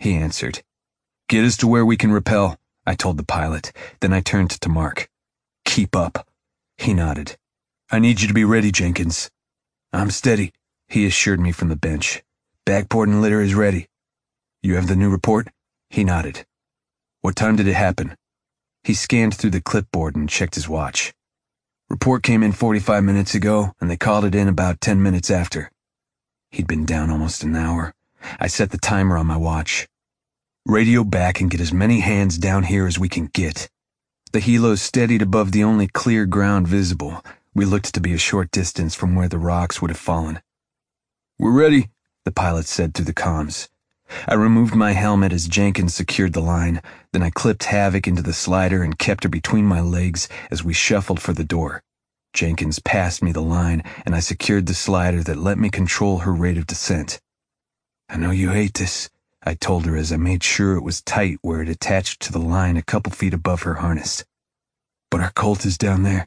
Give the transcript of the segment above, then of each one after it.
he answered. Get us to where we can rappel, I told the pilot. Then I turned to Mark. Keep up. He nodded. I need you to be ready, Jenkins. I'm steady, he assured me from the bench. Backboard and litter is ready. You have the new report? He nodded. What time did it happen? He scanned through the clipboard and checked his watch. Report came in 45 minutes ago, and they called it in about 10 minutes after. He'd been down almost an hour. I set the timer on my watch. Radio back and get as many hands down here as we can get. The helo steadied above the only clear ground visible. We looked to be a short distance from where the rocks would have fallen. We're ready, the pilot said through the comms. I removed my helmet as Jenkins secured the line, then I clipped Havoc into the slider and kept her between my legs as we shuffled for the door. Jenkins passed me the line, and I secured the slider that let me control her rate of descent. I know you hate this, I told her as I made sure it was tight where it attached to the line a couple feet above her harness. But our Colt is down there.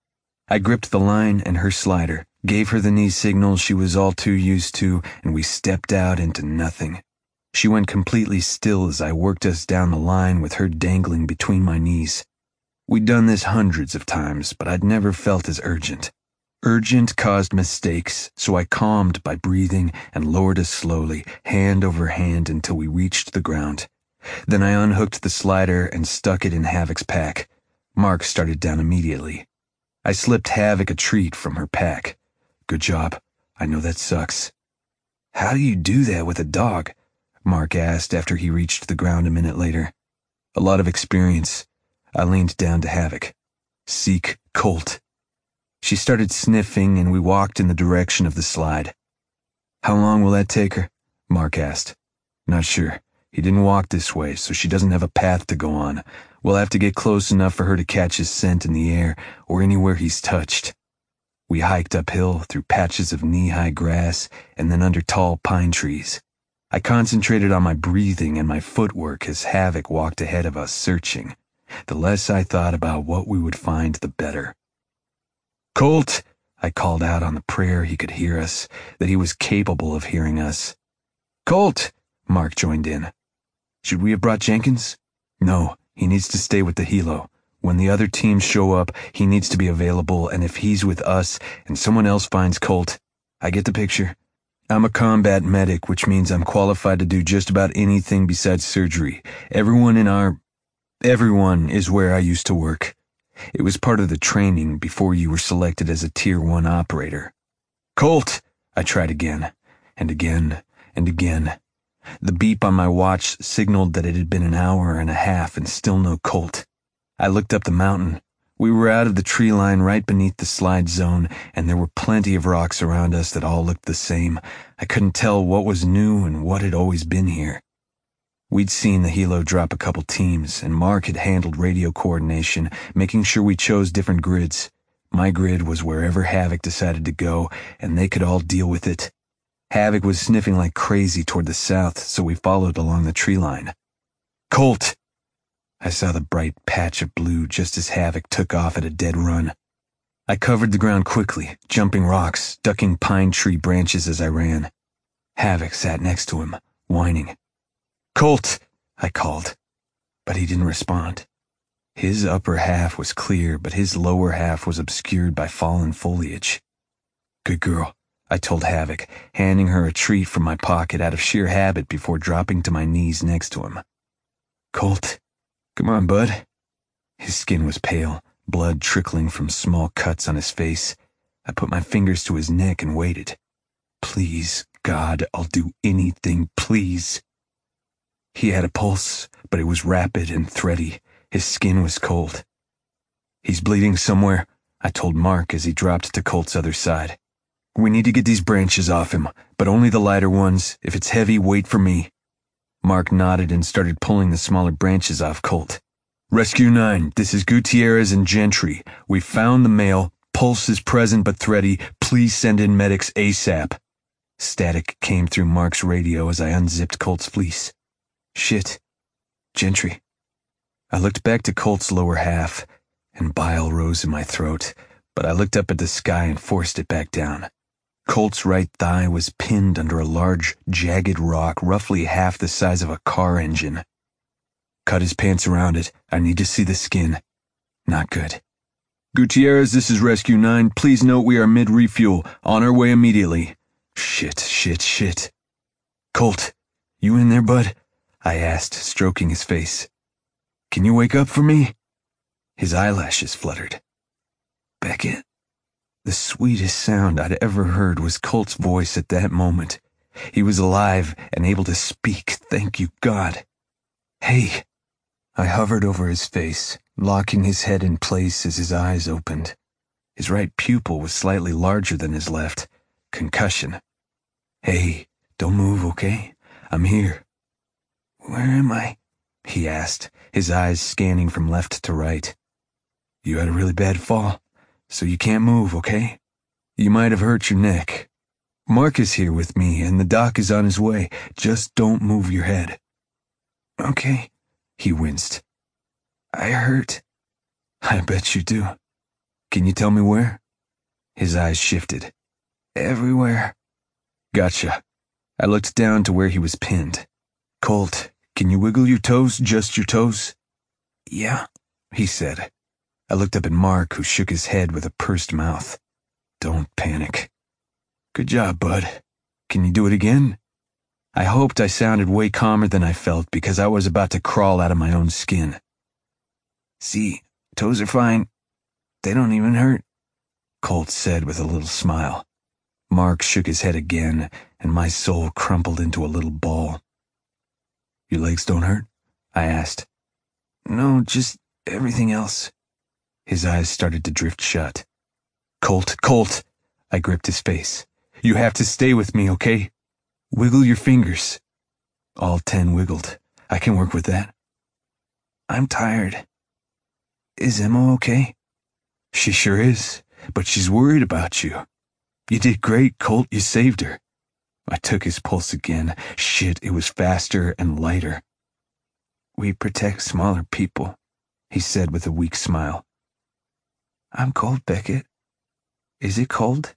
I gripped the line and her slider, gave her the knee signal she was all too used to, and we stepped out into nothing. She went completely still as I worked us down the line with her dangling between my knees. We'd done this hundreds of times, but I'd never felt as urgent. Urgent caused mistakes, so I calmed by breathing and lowered us slowly, hand over hand until we reached the ground. Then I unhooked the slider and stuck it in Havoc's pack. Mark started down immediately. I slipped Havoc a treat from her pack. Good job. I know that sucks. How do you do that with a dog? Mark asked after he reached the ground a minute later. A lot of experience. I leaned down to Havoc. Seek Colt. She started sniffing and we walked in the direction of the slide. How long will that take her? Mark asked. Not sure. He didn't walk this way, so she doesn't have a path to go on. We'll have to get close enough for her to catch his scent in the air or anywhere he's touched. We hiked uphill through patches of knee-high grass and then under tall pine trees. I concentrated on my breathing and my footwork as Havoc walked ahead of us, searching. The less I thought about what we would find, the better. Colt! I called out on the prayer he could hear us, that he was capable of hearing us. Colt! Mark joined in. Should we have brought Jenkins? No, he needs to stay with the helo. When the other teams show up, he needs to be available, and if he's with us and someone else finds Colt, I get the picture. I'm a combat medic, which means I'm qualified to do just about anything besides surgery. Everyone is where I used to work. It was part of the training before you were selected as a Tier 1 operator. Colt! I tried again, and again, and again. The beep on my watch signaled that it had been an hour and a half and still no Colt. I looked up the mountain. We were out of the tree line right beneath the slide zone, and there were plenty of rocks around us that all looked the same. I couldn't tell what was new and what had always been here. We'd seen the helo drop a couple teams, and Mark had handled radio coordination, making sure we chose different grids. My grid was wherever Havoc decided to go, and they could all deal with it. Havoc was sniffing like crazy toward the south, so we followed along the tree line. Colt! I saw the bright patch of blue just as Havoc took off at a dead run. I covered the ground quickly, jumping rocks, ducking pine tree branches as I ran. Havoc sat next to him, whining. Colt! I called, but he didn't respond. His upper half was clear, but his lower half was obscured by fallen foliage. Good girl, I told Havoc, handing her a treat from my pocket out of sheer habit before dropping to my knees next to him. Colt, come on, bud. His skin was pale, blood trickling from small cuts on his face. I put my fingers to his neck and waited. Please, God, I'll do anything, please. He had a pulse, but it was rapid and thready. His skin was cold. He's bleeding somewhere, I told Mark as he dropped to Colt's other side. We need to get these branches off him, but only the lighter ones. If it's heavy, wait for me. Mark nodded and started pulling the smaller branches off Colt. Rescue 9, this is Gutierrez and Gentry. We found the male. Pulse is present but thready. Please send in medics ASAP. Static came through Mark's radio as I unzipped Colt's fleece. Shit. Gentry. I looked back to Colt's lower half, and bile rose in my throat, but I looked up at the sky and forced it back down. Colt's right thigh was pinned under a large, jagged rock roughly half the size of a car engine. Cut his pants around it. I need to see the skin. Not good. Gutierrez, this is Rescue 9. Please note we are mid-refuel. On our way immediately. Shit. Colt, you in there, bud? I asked, stroking his face. Can you wake up for me? His eyelashes fluttered. Beckett? The sweetest sound I'd ever heard was Colt's voice at that moment. He was alive and able to speak, thank you, God. Hey. I hovered over his face, locking his head in place as his eyes opened. His right pupil was slightly larger than his left. Concussion. Hey, don't move, okay? I'm here. Where am I? He asked, his eyes scanning from left to right. You had a really bad fall, so you can't move, okay? You might have hurt your neck. Mark is here with me, and the doc is on his way. Just don't move your head. Okay, he winced. I hurt. I bet you do. Can you tell me where? His eyes shifted. Everywhere. Gotcha. I looked down to where he was pinned. Colt, can you wiggle your toes, just your toes? Yeah, he said. I looked up at Mark, who shook his head with a pursed mouth. Don't panic. Good job, bud. Can you do it again? I hoped I sounded way calmer than I felt because I was about to crawl out of my own skin. See, toes are fine. They don't even hurt, Colt said with a little smile. Mark shook his head again, and my soul crumpled into a little ball. Your legs don't hurt? I asked. No, just everything else. His eyes started to drift shut. Colt! I gripped his face. You have to stay with me, okay? Wiggle your fingers. All 10 wiggled. I can work with that. I'm tired. Is Emma okay? She sure is, but she's worried about you. You did great, Colt. You saved her. I took his pulse again. Shit, it was faster and lighter. We protect smaller people, he said with a weak smile. I'm cold, Beckett. Is it cold?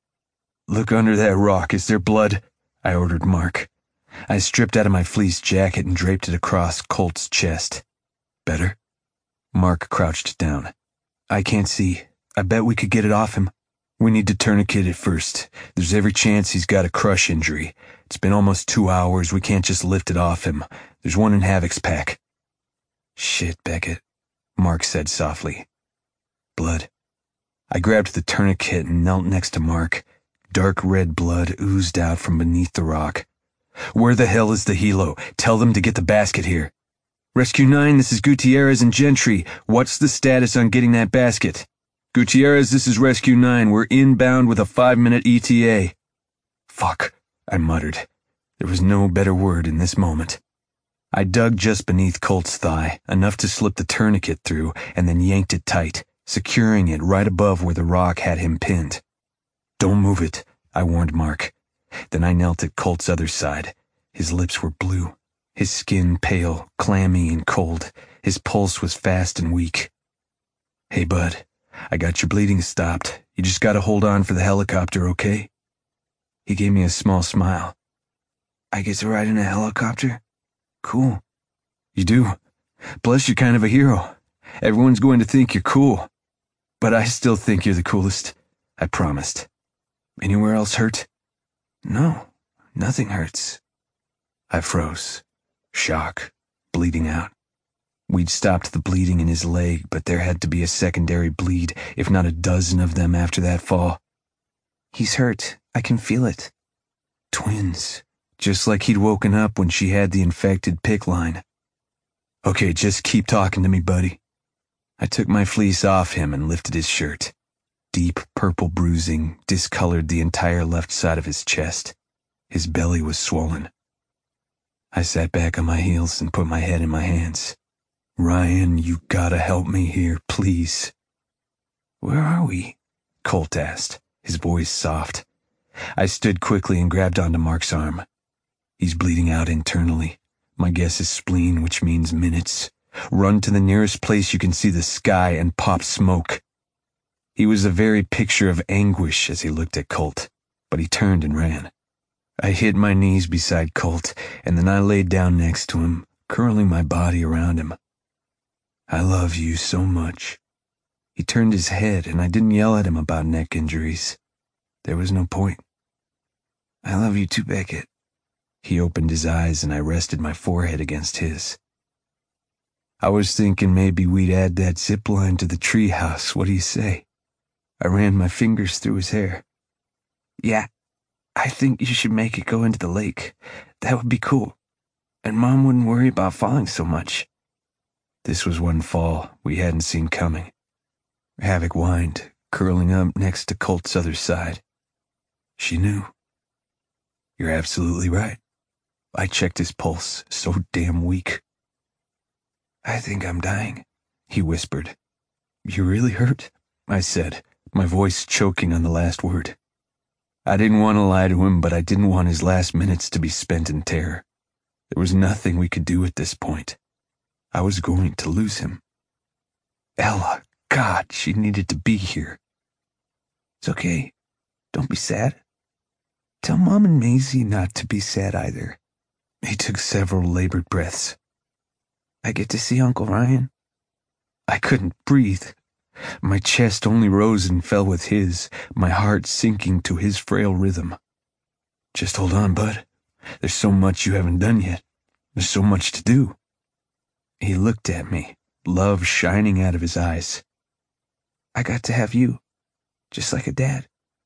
Look under that rock. Is there blood? I ordered Mark. I stripped out of my fleece jacket and draped it across Colt's chest. Better? Mark crouched down. I can't see. I bet we could get it off him. We need to tourniquet it first. There's every chance he's got a crush injury. It's been almost 2 hours. We can't just lift it off him. There's one in Havoc's pack. Shit, Beckett, Mark said softly. Blood. I grabbed the tourniquet and knelt next to Mark. Dark red blood oozed out from beneath the rock. Where the hell is the helo? Tell them to get the basket here. Rescue 9, this is Gutierrez and Gentry. What's the status on getting that basket? Gutierrez, this is Rescue 9. We're inbound with a 5-minute ETA. Fuck, I muttered. There was no better word in this moment. I dug just beneath Colt's thigh, enough to slip the tourniquet through, and then yanked it tight, securing it right above where the rock had him pinned. Don't move it, I warned Mark. Then I knelt at Colt's other side. His lips were blue, his skin pale, clammy, and cold. His pulse was fast and weak. Hey, bud. I got your bleeding stopped. You just gotta hold on for the helicopter, okay? He gave me a small smile. I get to ride in a helicopter? Cool. You do. Plus, you're kind of a hero. Everyone's going to think you're cool. But I still think you're the coolest. I promised. Anywhere else hurt? No, nothing hurts. I froze. Shock. Bleeding out. We'd stopped the bleeding in his leg, but there had to be a secondary bleed, if not a dozen of them after that fall. He's hurt. I can feel it. Twins. Just like he'd woken up when she had the infected PICC line. Okay, just keep talking to me, buddy. I took my fleece off him and lifted his shirt. Deep purple bruising discolored the entire left side of his chest. His belly was swollen. I sat back on my heels and put my head in my hands. Ryan, you gotta help me here, please. Where are we? Colt asked, his voice soft. I stood quickly and grabbed onto Mark's arm. He's bleeding out internally. My guess is spleen, which means minutes. Run to the nearest place you can see the sky and pop smoke. He was the very picture of anguish as he looked at Colt. but he turned and ran. I hid my knees beside Colt, and then I laid down next to him, curling my body around him. I love you so much. He turned his head, and I didn't yell at him about neck injuries. There was no point. I love you too, Beckett. He opened his eyes, and I rested my forehead against his. I was thinking maybe we'd add that zip line to the treehouse. What do you say? I ran my fingers through his hair. Yeah, I think you should make it go into the lake. That would be cool. And Mom wouldn't worry about falling so much. This was one fall we hadn't seen coming. Havoc whined, curling up next to Colt's other side. She knew. You're absolutely right. I checked his pulse, so damn weak. I think I'm dying, he whispered. You really hurt? I said, my voice choking on the last word. I didn't want to lie to him, but I didn't want his last minutes to be spent in terror. There was nothing we could do at this point. I was going to lose him. Ella, God, she needed to be here. It's okay. Don't be sad. Tell Mom and Maisie not to be sad either. He took several labored breaths. I get to see Uncle Ryan. I couldn't breathe. My chest only rose and fell with his, my heart sinking to his frail rhythm. Just hold on, bud. There's so much you haven't done yet. There's so much to do. He looked at me, love shining out of his eyes. I got to have you, just like a dad.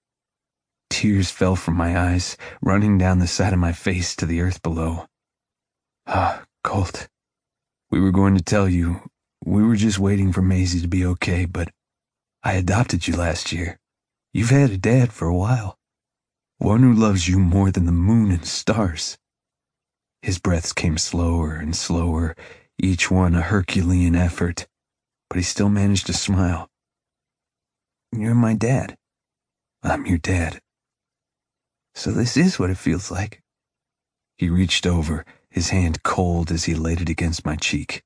Tears fell from my eyes, running down the side of my face to the earth below. Colt. We were going to tell you. We were just waiting for Maisie to be okay, but I adopted you last year. You've had a dad for a while. One who loves you more than the moon and stars. His breaths came slower and slower, each one a Herculean effort, but he still managed to smile. You're my dad. I'm your dad. So this is what it feels like. He reached over, his hand cold as he laid it against my cheek.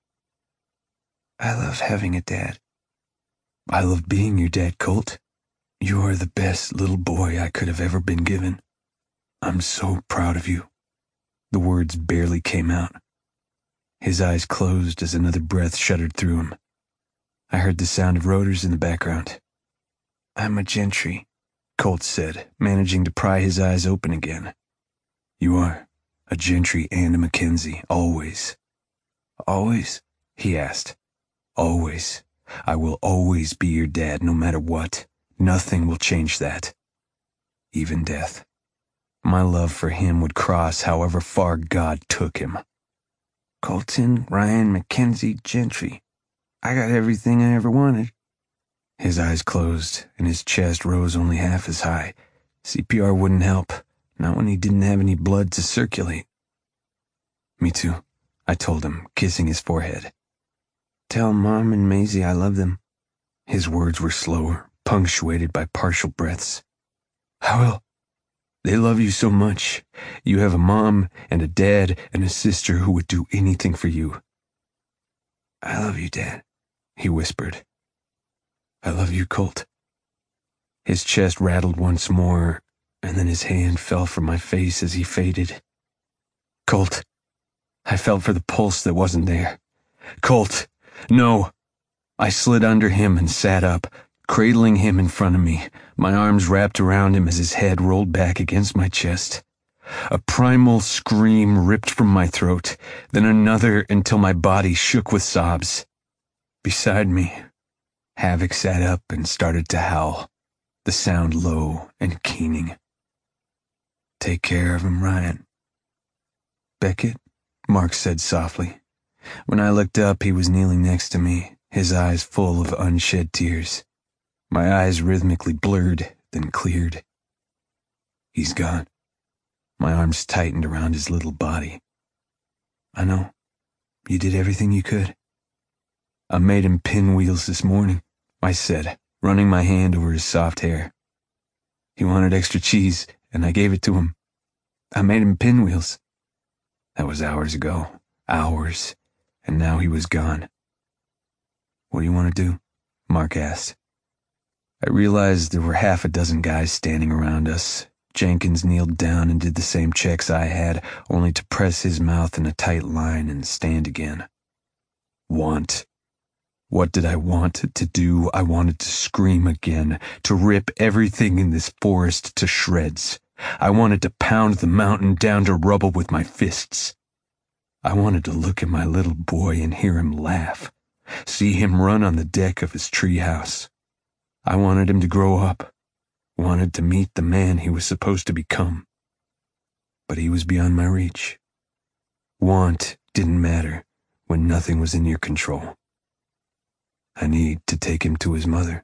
I love having a dad. I love being your dad, Colt. You are the best little boy I could have ever been given. I'm so proud of you. The words barely came out. His eyes closed as another breath shuddered through him. I heard the sound of rotors in the background. I'm a Gentry, Colt said, managing to pry his eyes open again. You are. A Gentry and a Mackenzie, always. Always? He asked. Always. I will always be your dad, no matter what. Nothing will change that. Even death. My love for him would cross however far God took him. Colton, Ryan, Mackenzie, Gentry. I got everything I ever wanted. His eyes closed, and his chest rose only half as high. CPR wouldn't help, not when he didn't have any blood to circulate. Me too, I told him, kissing his forehead. Tell Mom and Maisie I love them. His words were slower, punctuated by partial breaths. I will. They love you so much. You have a mom and a dad and a sister who would do anything for you. I love you, Dad, he whispered. I love you, Colt. His chest rattled once more, and then his hand fell from my face as he faded. Colt. I felt for the pulse that wasn't there. Colt. No. I slid under him and sat up, cradling him in front of me, my arms wrapped around him as his head rolled back against my chest. A primal scream ripped from my throat, then another until my body shook with sobs. Beside me, Havoc sat up and started to howl, the sound low and keening. Take care of him, Ryan. Beckett, Mark said softly. When I looked up, he was kneeling next to me, his eyes full of unshed tears. My eyes rhythmically blurred, then cleared. He's gone. My arms tightened around his little body. I know. You did everything you could. I made him pinwheels this morning, I said, running my hand over his soft hair. He wanted extra cheese, and I gave it to him. I made him pinwheels. That was hours ago. Hours. And now he was gone. What do you want to do? Mark asked. I realized there were half a dozen guys standing around us, Jenkins kneeled down and did the same checks I had, only to press his mouth in a tight line and stand again. Want. What did I want to do? I wanted to scream again, to rip everything in this forest to shreds. I wanted to pound the mountain down to rubble with my fists. I wanted to look at my little boy and hear him laugh, see him run on the deck of his treehouse. I wanted him to grow up, wanted to meet the man he was supposed to become. But he was beyond my reach. Want didn't matter when nothing was in your control. I need to take him to his mother.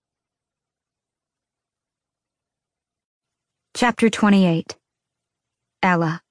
Chapter 28. Ella.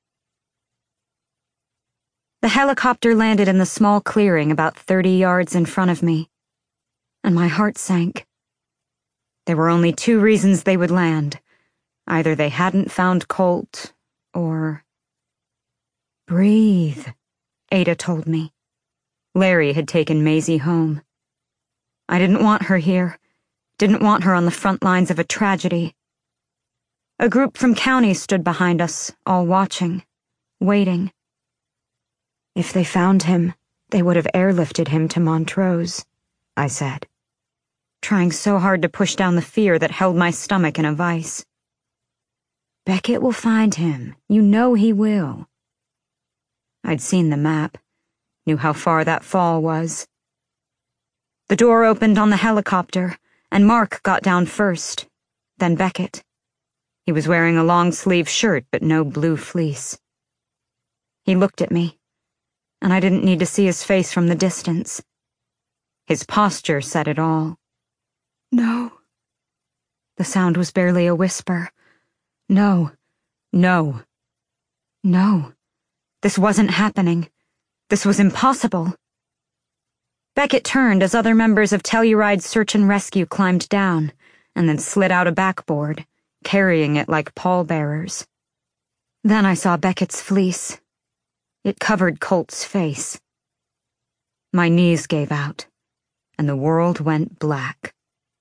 The helicopter landed in the small clearing about 30 yards in front of me, and my heart sank. There were only 2 reasons they would land. Either they hadn't found Colt, or... Breathe, Ada told me. Larry had taken Maisie home. I didn't want her here, didn't want her on the front lines of a tragedy. A group from County stood behind us, all watching, waiting. If they found him, they would have airlifted him to Montrose, I said, trying so hard to push down the fear that held my stomach in a vice. Beckett will find him. You know he will. I'd seen the map, knew how far that fall was. The door opened on the helicopter, and Mark got down first, then Beckett. He was wearing a long-sleeve shirt but no blue fleece. He looked at me, and I didn't need to see his face from the distance. His posture said it all. No. The sound was barely a whisper. No. No. No. This wasn't happening. This was impossible. Beckett turned as other members of Telluride's search and rescue climbed down, and then slid out a backboard, carrying it like pallbearers. Then I saw Beckett's fleece. It covered Colt's face. My knees gave out, and the world went black.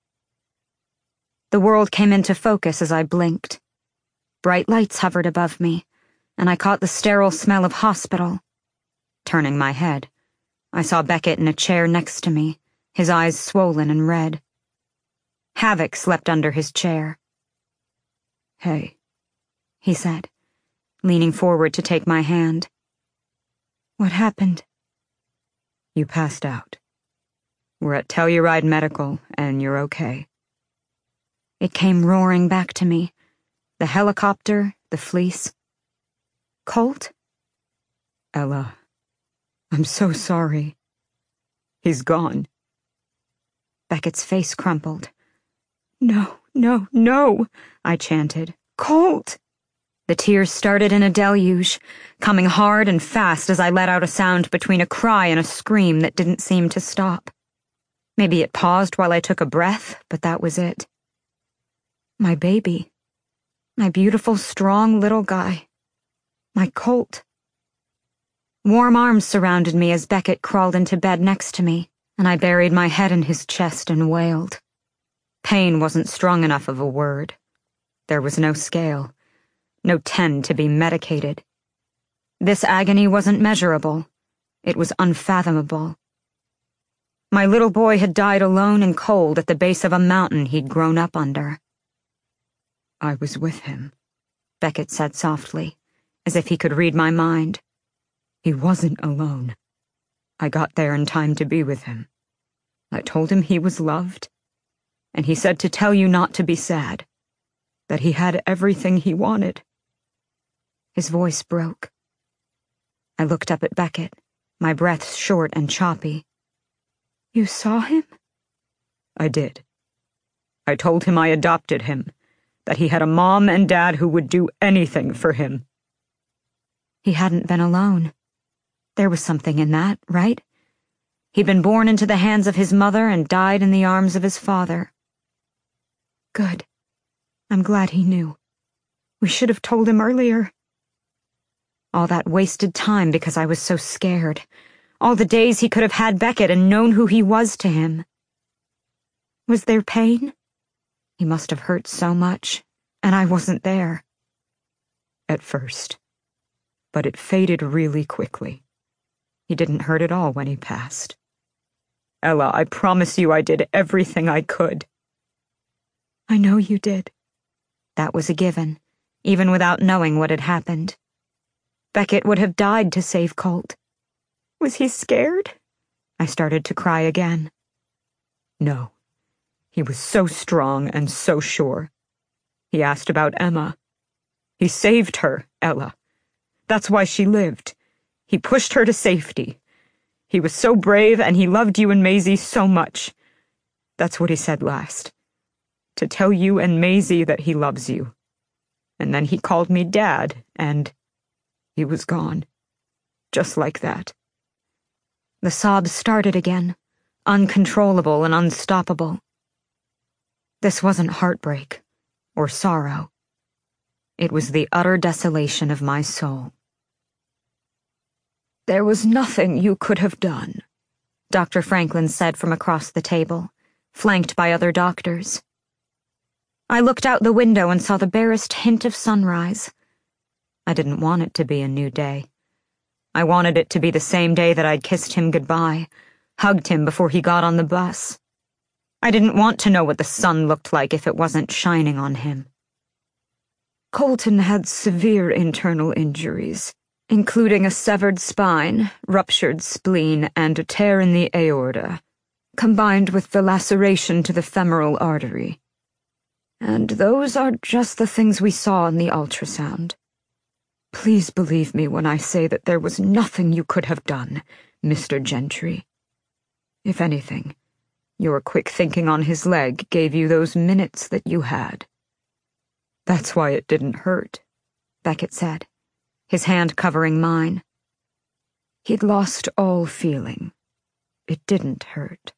The world came into focus as I blinked. Bright lights hovered above me, and I caught the sterile smell of hospital. Turning my head, I saw Beckett in a chair next to me, his eyes swollen and red. Havoc slept under his chair. Hey, he said, leaning forward to take my hand. What happened? You passed out. We're at Telluride Medical, and you're okay. It came roaring back to me. The helicopter, the fleece. Colt? Ella, I'm so sorry. He's gone. Beckett's face crumpled. No, no, no, I chanted. Colt! The tears started in a deluge, coming hard and fast as I let out a sound between a cry and a scream that didn't seem to stop. Maybe it paused while I took a breath, but that was it. My baby. My beautiful, strong little guy. My Colt. Warm arms surrounded me as Beckett crawled into bed next to me, and I buried my head in his chest and wailed. Pain wasn't strong enough of a word. There was no scale, no 10 to be medicated. This agony wasn't measurable. It was unfathomable. My little boy had died alone and cold at the base of a mountain he'd grown up under. I was with him, Beckett said softly, as if he could read my mind. He wasn't alone. I got there in time to be with him. I told him he was loved, and he said to tell you not to be sad, that he had everything he wanted. His voice broke. I looked up at Beckett, my breath short and choppy. You saw him? I did. I told him I adopted him, that he had a mom and dad who would do anything for him. He hadn't been alone. There was something in that, right? He'd been born into the hands of his mother and died in the arms of his father. Good. I'm glad he knew. We should have told him earlier. All that wasted time because I was so scared. All the days he could have had Beckett and known who he was to him. Was there pain? He must have hurt so much, and I wasn't there. at first, but it faded really quickly. He didn't hurt at all when he passed. Ella, I promise you I did everything I could. I know you did. That was a given, even without knowing what had happened. Beckett would have died to save Colt. Was he scared? I started to cry again. No. He was so strong and so sure. He asked about Emma. He saved her, Ella. That's why she lived. He pushed her to safety. He was so brave and he loved you and Maisie so much. That's what he said last. To tell you and Maisie that he loves you. And then he called me Dad, and he was gone. Just like that. The sobs started again, uncontrollable and unstoppable. This wasn't heartbreak or sorrow. It was the utter desolation of my soul. There was nothing you could have done, Dr. Franklin said from across the table, flanked by other doctors. I looked out the window and saw the barest hint of sunrise. I didn't want it to be a new day. I wanted it to be the same day that I'd kissed him goodbye, hugged him before he got on the bus. I didn't want to know what the sun looked like if it wasn't shining on him. Colton had severe internal injuries, including a severed spine, ruptured spleen, and a tear in the aorta, combined with the laceration to the femoral artery. And those are just the things we saw in the ultrasound. Please believe me when I say that there was nothing you could have done, Mr. Gentry. If anything, your quick thinking on his leg gave you those minutes that you had. That's why it didn't hurt, Beckett said, his hand covering mine. He'd lost all feeling. It didn't hurt.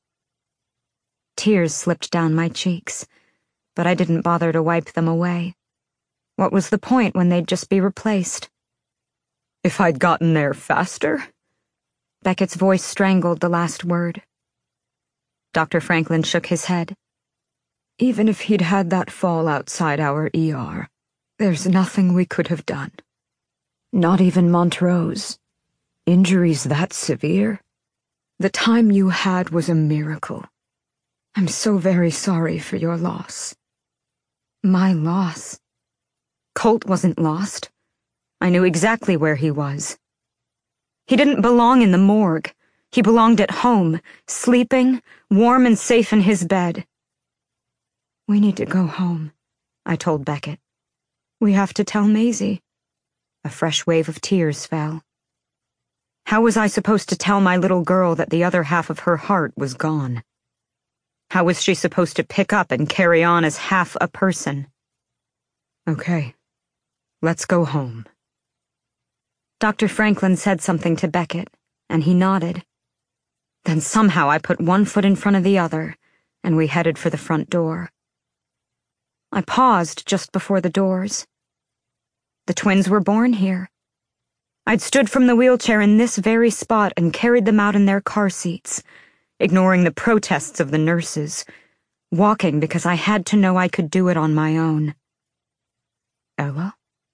Tears slipped down my cheeks, but I didn't bother to wipe them away. What was the point when they'd just be replaced? If I'd gotten there faster? Beckett's voice strangled the last word. Dr. Franklin shook his head. Even if he'd had that fall outside our ER, there's nothing we could have done. Not even Montrose. Injuries that severe? The time you had was a miracle. I'm so very sorry for your loss. My loss? Colt wasn't lost. I knew exactly where he was. He didn't belong in the morgue. He belonged at home, sleeping, warm and safe in his bed. We need to go home, I told Beckett. We have to tell Maisie. A fresh wave of tears fell. How was I supposed to tell my little girl that the other half of her heart was gone? How was she supposed to pick up and carry on as half a person? Okay, let's go home. Dr. Franklin said something to Beckett, and he nodded. Then somehow I put one foot in front of the other, and we headed for the front door. I paused just before the doors. The twins were born here. I'd stood from the wheelchair in this very spot and carried them out in their car seats, ignoring the protests of the nurses, walking because I had to know I could do it on my own. Ella?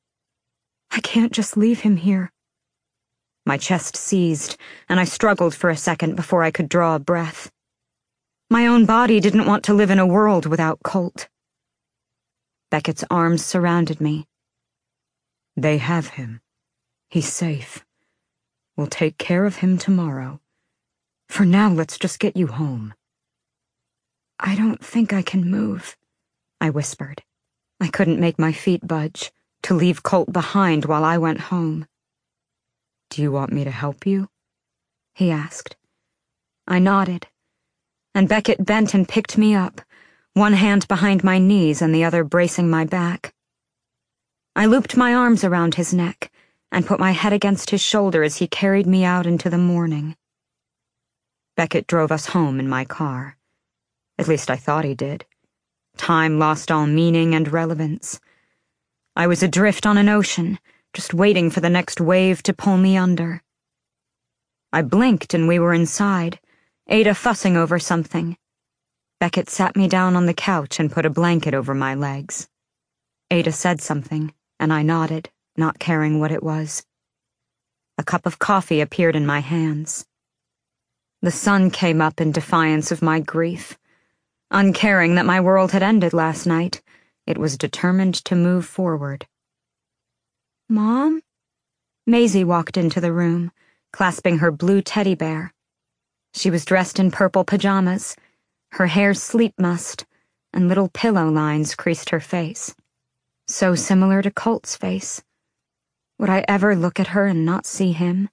I can't just leave him here. My chest seized, and I struggled for a second before I could draw a breath. My own body didn't want to live in a world without Colt. Beckett's arms surrounded me. They have him. He's safe. We'll take care of him tomorrow. For now, let's just get you home. I don't think I can move, I whispered. I couldn't make my feet budge, to leave Colt behind while I went home. Do you want me to help you? He asked. I nodded, and Beckett bent and picked me up, one hand behind my knees and the other bracing my back. I looped my arms around his neck and put my head against his shoulder as he carried me out into the morning. Beckett drove us home in my car. At least I thought he did. Time lost all meaning and relevance. I was adrift on an ocean, just waiting for the next wave to pull me under. I blinked and we were inside, Ada fussing over something. Beckett sat me down on the couch and put a blanket over my legs. Ada said something, and I nodded. not caring what it was. A cup of coffee appeared in my hands. The sun came up in defiance of my grief. Uncaring that my world had ended last night, it was determined to move forward. "Mom?" Maisie walked into the room, clasping her blue teddy bear. She was dressed in purple pajamas, her hair sleep mussed, and little pillow lines creased her face. So similar to Colt's face. Would I ever look at her and not see him?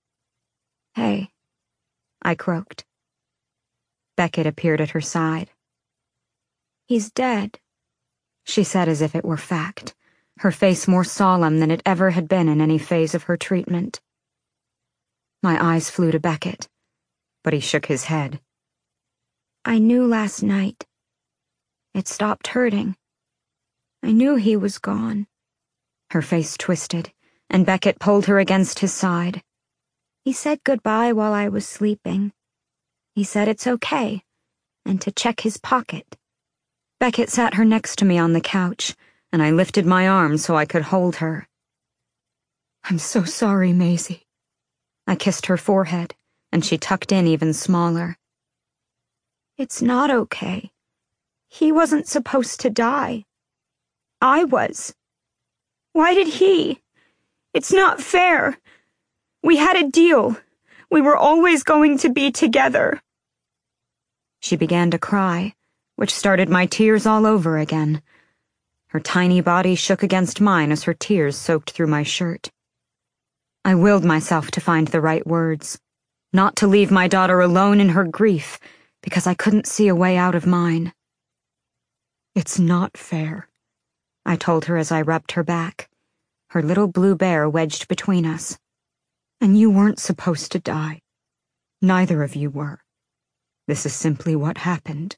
"Hey," I croaked. Beckett appeared at her side. "He's dead," she said as if it were fact, her face more solemn than it ever had been in any phase of her treatment. My eyes flew to Beckett, but he shook his head. "I knew last night. It stopped hurting. I knew he was gone." Her face twisted, and Beckett pulled her against his side. "He said goodbye while I was sleeping. He said it's okay, and to check his pocket." Beckett sat her next to me on the couch, and I lifted my arm so I could hold her. "I'm so sorry, Maisie." I kissed her forehead, and she tucked in even smaller. "It's not okay. He wasn't supposed to die. I was. Why did he? It's not fair. We had a deal. We were always going to be together." She began to cry, which started my tears all over again. Her tiny body shook against mine as her tears soaked through my shirt. I willed myself to find the right words, not to leave my daughter alone in her grief, because I couldn't see a way out of mine. "It's not fair," I told her as I rubbed her back, her little blue bear wedged between us. "And you weren't supposed to die. Neither of you were. This is simply what happened."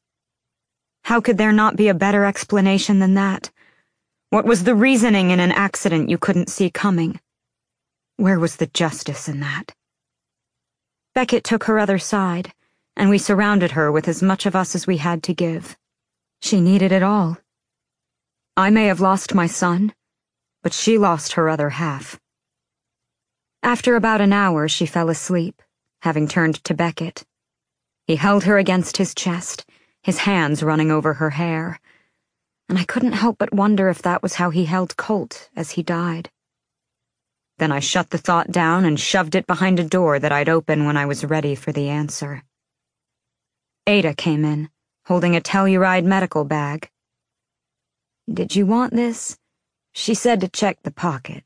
How could there not be a better explanation than that? What was the reasoning in an accident you couldn't see coming? Where was the justice in that? Beckett took her other side, and we surrounded her with as much of us as we had to give. She needed it all. I may have lost my son, but she lost her other half. After about an hour, she fell asleep, having turned to Beckett. He held her against his chest, his hands running over her hair, and I couldn't help but wonder if that was how he held Colt as he died. Then I shut the thought down and shoved it behind a door that I'd open when I was ready for the answer. Ada came in, holding a Telluride medical bag. "Did you want this?" She said to check the pocket.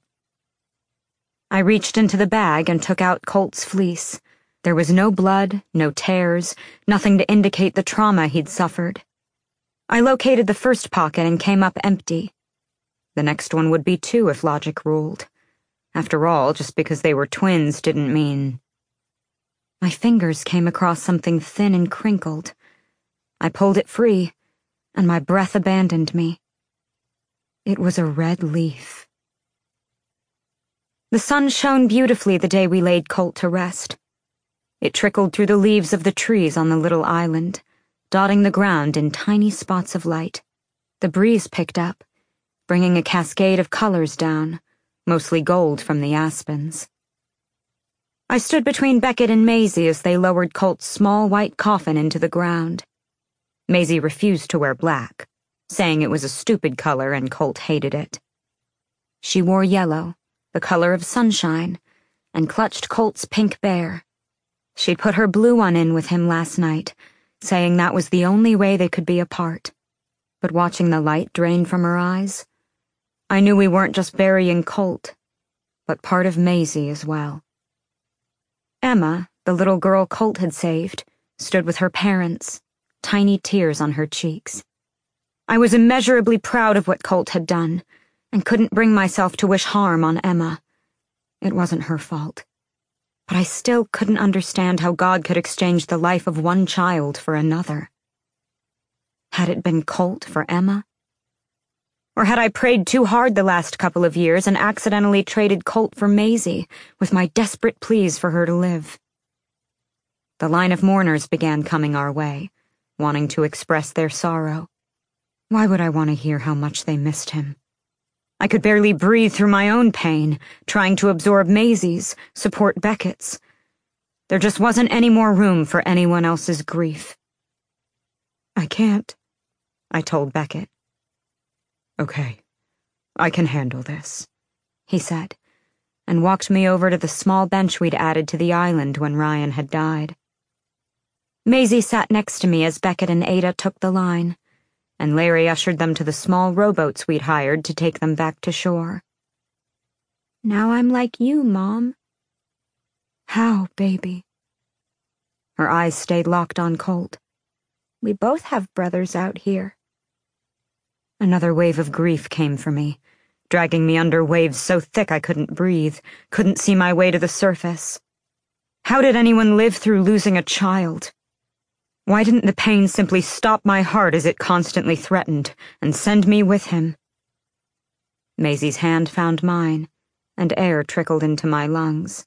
I reached into the bag and took out Colt's fleece. There was no blood, no tears, nothing to indicate the trauma he'd suffered. I located the first pocket and came up empty. The next one would be too if logic ruled. After all, just because they were twins didn't mean... My fingers came across something thin and crinkled. I pulled it free, and my breath abandoned me. It was a red leaf. The sun shone beautifully the day we laid Colt to rest. It trickled through the leaves of the trees on the little island, dotting the ground in tiny spots of light. The breeze picked up, bringing a cascade of colors down, mostly gold from the aspens. I stood between Beckett and Maisie as they lowered Colt's small white coffin into the ground. Maisie refused to wear black, saying it was a stupid color and Colt hated it. She wore yellow, the color of sunshine, and clutched Colt's pink bear. She'd put her blue one in with him last night, saying that was the only way they could be apart. But watching the light drain from her eyes, I knew we weren't just burying Colt, but part of Maisie as well. Emma, the little girl Colt had saved, stood with her parents, tiny tears on her cheeks. I was immeasurably proud of what Colt had done, and couldn't bring myself to wish harm on Emma. It wasn't her fault. But I still couldn't understand how God could exchange the life of one child for another. Had it been Colt for Emma? Or had I prayed too hard the last couple of years and accidentally traded Colt for Maisie, with my desperate pleas for her to live? The line of mourners began coming our way, wanting to express their sorrow. Why would I want to hear how much they missed him? I could barely breathe through my own pain, trying to absorb Maisie's, support Beckett's. There just wasn't any more room for anyone else's grief. "I can't," I told Beckett. "Okay, I can handle this," he said, and walked me over to the small bench we'd added to the island when Ryan had died. Maisie sat next to me as Beckett and Ada took the line, and Larry ushered them to the small rowboats we'd hired to take them back to shore. "Now I'm like you, Mom." "How, baby?" Her eyes stayed locked on Colt. "We both have brothers out here." Another wave of grief came for me, dragging me under waves so thick I couldn't breathe, couldn't see my way to the surface. How did anyone live through losing a child? Why didn't the pain simply stop my heart as it constantly threatened, and send me with him? Maisie's hand found mine, and air trickled into my lungs.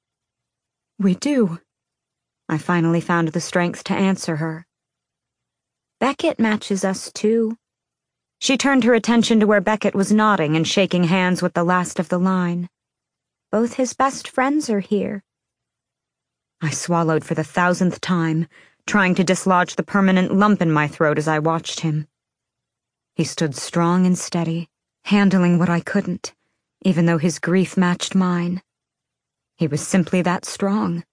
"We do." I finally found the strength to answer her. "Beckett matches us too." She turned her attention to where Beckett was nodding and shaking hands with the last of the line. "Both his best friends are here." I swallowed for the 1,000th time, trying to dislodge the permanent lump in my throat as I watched him. He stood strong and steady, handling what I couldn't, even though his grief matched mine. He was simply that strong.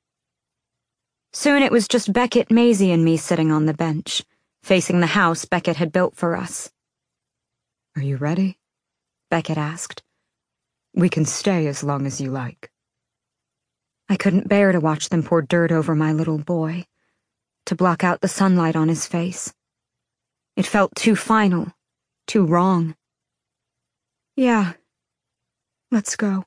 Soon it was just Beckett, Maisie, and me sitting on the bench, facing the house Beckett had built for us. "Are you ready?" Beckett asked. "We can stay as long as you like." I couldn't bear to watch them pour dirt over my little boy, to block out the sunlight on his face. It felt too final, too wrong. "Yeah, let's go."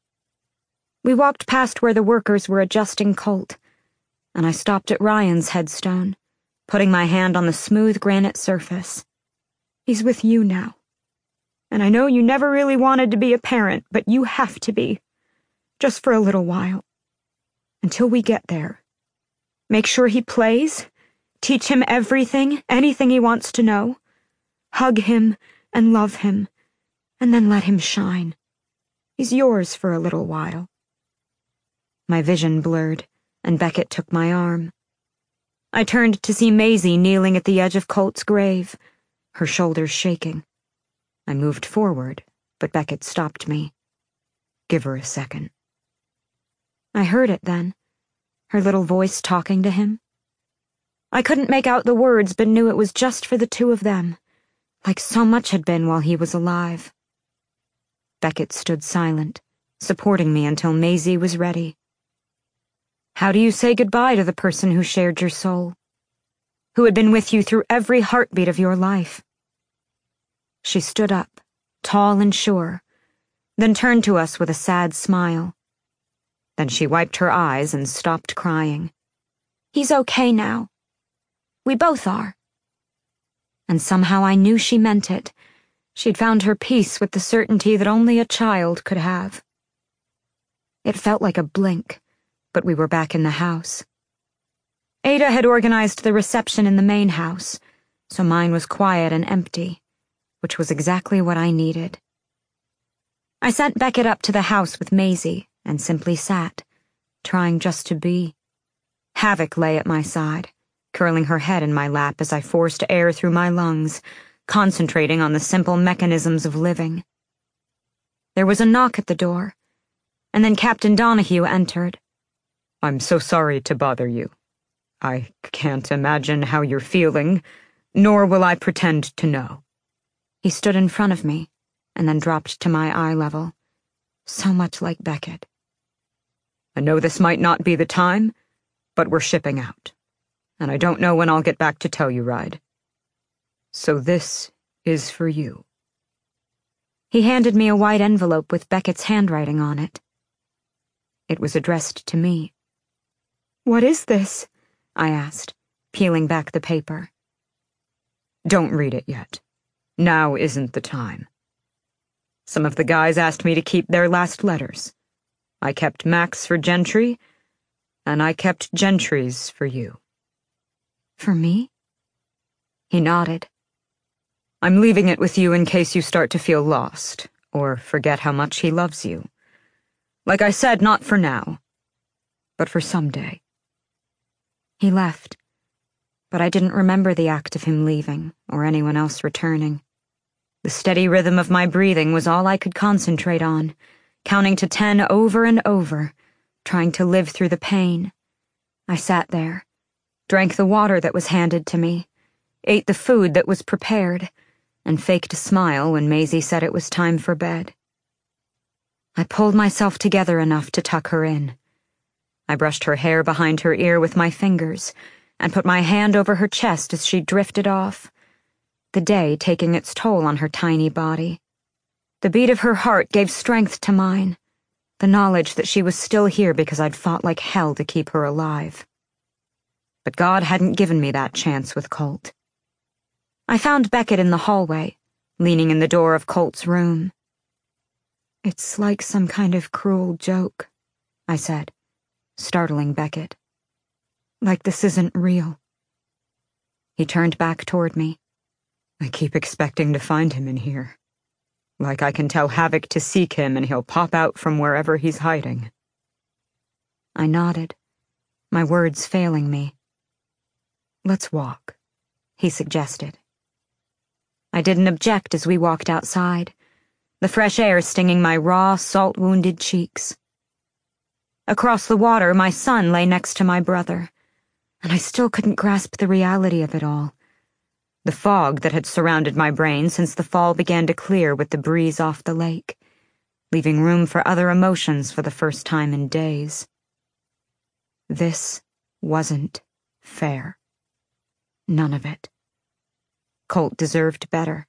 We walked past where the workers were adjusting Colt, and I stopped at Ryan's headstone, putting my hand on the smooth granite surface. "He's with you now. And I know you never really wanted to be a parent, but you have to be. Just for a little while. Until we get there. Make sure he plays. Teach him everything, anything he wants to know. Hug him and love him, and then let him shine. He's yours for a little while." My vision blurred, and Beckett took my arm. I turned to see Maisie kneeling at the edge of Colt's grave, her shoulders shaking. I moved forward, but Beckett stopped me. "Give her a second." I heard it then, her little voice talking to him. I couldn't make out the words, but knew it was just for the two of them, like so much had been while he was alive. Beckett stood silent, supporting me until Maisie was ready. "How do you say goodbye to the person who shared your soul? Who had been with you through every heartbeat of your life?" She stood up, tall and sure, then turned to us with a sad smile. Then she wiped her eyes and stopped crying. "He's okay now. We both are." And somehow I knew she meant it. She'd found her peace with the certainty that only a child could have. It felt like a blink, but we were back in the house. Ada had organized the reception in the main house, so mine was quiet and empty, which was exactly what I needed. I sent Beckett up to the house with Maisie and simply sat, trying just to be. Havoc lay at my side, curling her head in my lap as I forced air through my lungs, concentrating on the simple mechanisms of living. There was a knock at the door, and then Captain Donahue entered. "I'm so sorry to bother you. I can't imagine how you're feeling, nor will I pretend to know." He stood in front of me, and then dropped to my eye level, so much like Beckett. "I know this might not be the time, but we're shipping out, and I don't know when I'll get back to Telluride. So this is for you." He handed me a white envelope with Beckett's handwriting on it. It was addressed to me. "What is this?" I asked, peeling back the paper. "Don't read it yet. Now isn't the time. Some of the guys asked me to keep their last letters. I kept Max for Gentry, and I kept Gentry's for you." "For me?" He nodded. "I'm leaving it with you in case you start to feel lost, or forget how much he loves you. Like I said, not for now, but for someday. He left, but I didn't remember the act of him leaving or anyone else returning. The steady rhythm of my breathing was all I could concentrate on, counting to 10 over and over, trying to live through the pain. I sat there, drank the water that was handed to me, ate the food that was prepared, and faked a smile when Maisie said it was time for bed. I pulled myself together enough to tuck her in. I brushed her hair behind her ear with my fingers and put my hand over her chest as she drifted off, the day taking its toll on her tiny body. The beat of her heart gave strength to mine, the knowledge that she was still here because I'd fought like hell to keep her alive. But God hadn't given me that chance with Colt. I found Beckett in the hallway, leaning in the door of Colt's room. "It's like some kind of cruel joke," I said, startling Beckett. "Like this isn't real." He turned back toward me. "I keep expecting to find him in here. Like I can tell Havoc to seek him and he'll pop out from wherever he's hiding." I nodded, my words failing me. "Let's walk," he suggested. I didn't object as we walked outside, the fresh air stinging my raw, salt-wounded cheeks. Across the water, my son lay next to my brother, and I still couldn't grasp the reality of it all. The fog that had surrounded my brain since the fall began to clear with the breeze off the lake, leaving room for other emotions for the first time in days. This wasn't fair. None of it. Colt deserved better.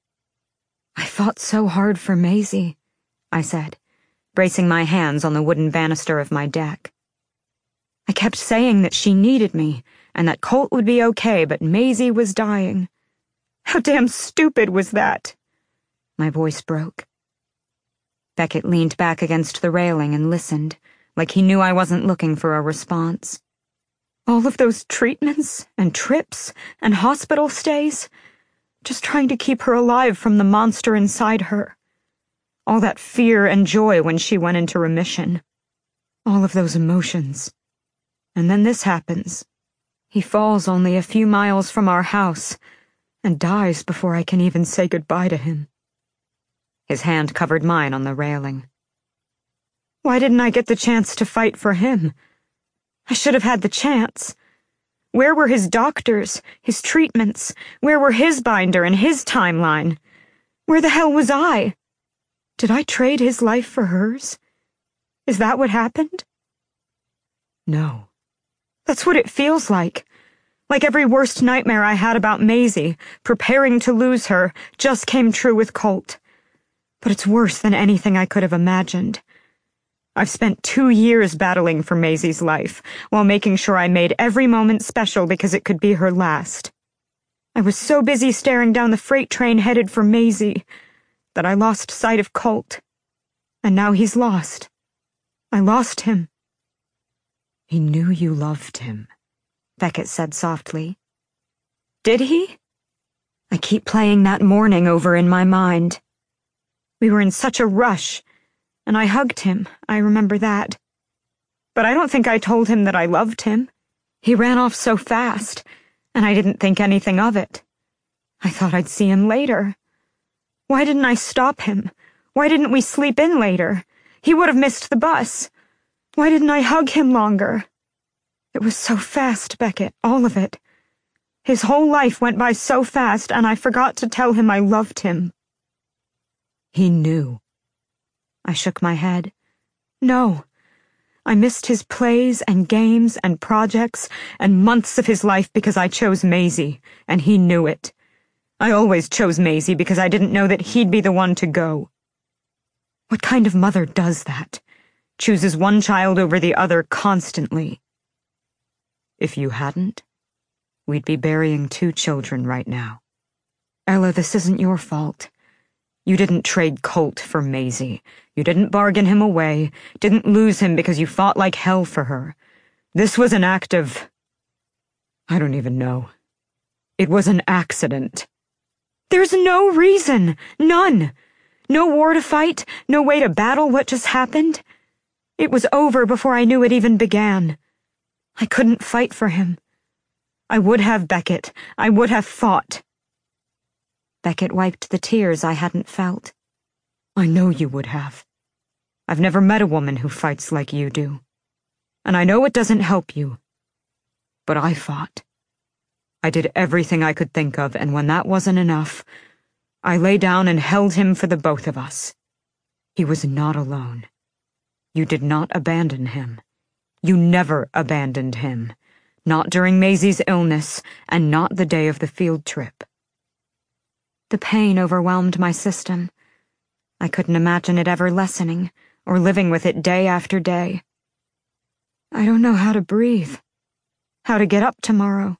"I fought so hard for Maisie," I said, bracing my hands on the wooden banister of my deck. "I kept saying that she needed me, and that Colt would be okay, but Maisie was dying. How damn stupid was that?" My voice broke. Beckett leaned back against the railing and listened, like he knew I wasn't looking for a response. "All of those treatments and trips and hospital stays, just trying to keep her alive from the monster inside her. All that fear and joy when she went into remission. All of those emotions. And then this happens. He falls only a few miles from our house and dies before I can even say goodbye to him." His hand covered mine on the railing. "Why didn't I get the chance to fight for him? I should have had the chance. Where were his doctors, his treatments? Where were his binder and his timeline? Where the hell was I? Did I trade his life for hers? Is that what happened?" "No." "That's what it feels like. Like every worst nightmare I had about Maisie, preparing to lose her, just came true with Colt. But it's worse than anything I could have imagined. I've spent 2 years battling for Maisie's life, while making sure I made every moment special because it could be her last. I was so busy staring down the freight train headed for Maisie that I lost sight of Colt. And now he's lost. I lost him." "He knew you loved him," Beckett said softly. "Did he?" I keep playing that morning over in my mind. We were in such a rush, and I hugged him, I remember that. But I don't think I told him that I loved him. He ran off so fast, and I didn't think anything of it. I thought I'd see him later. Why didn't I stop him? Why didn't we sleep in later? He would have missed the bus. Why didn't I hug him longer? It was so fast, Beckett, all of it. His whole life went by so fast, and I forgot to tell him I loved him." "He knew." I shook my head. "No. I missed his plays and games and projects and months of his life because I chose Maisie, and he knew it. I always chose Maisie because I didn't know that he'd be the one to go. What kind of mother does that? Chooses one child over the other constantly. If you hadn't, we'd be burying 2 children right now. Ella, this isn't your fault. You didn't trade Colt for Maisie. You didn't bargain him away, didn't lose him because you fought like hell for her. This was an act of... I don't even know. It was an accident." "There's no reason. None. No war to fight, no way to battle what just happened. It was over before I knew it even began. I couldn't fight for him. I would have Beckett. I would have fought. Beckett wiped the tears I hadn't felt. I know you would have. I've never met a woman who fights like you do. And I know it doesn't help you. But I fought. I did everything I could think of, and when that wasn't enough, I lay down and held him for the both of us. He was not alone. You did not abandon him. You never abandoned him. Not during Maisie's illness, and not the day of the field trip. The pain overwhelmed my system. I couldn't imagine it ever lessening, or living with it day after day. I don't know how to breathe, how to get up tomorrow.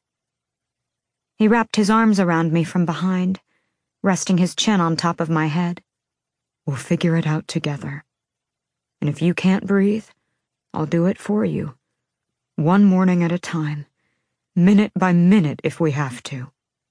He wrapped his arms around me from behind, resting his chin on top of my head. We'll figure it out together. And if you can't breathe, I'll do it for you. One morning at a time, minute by minute if we have to.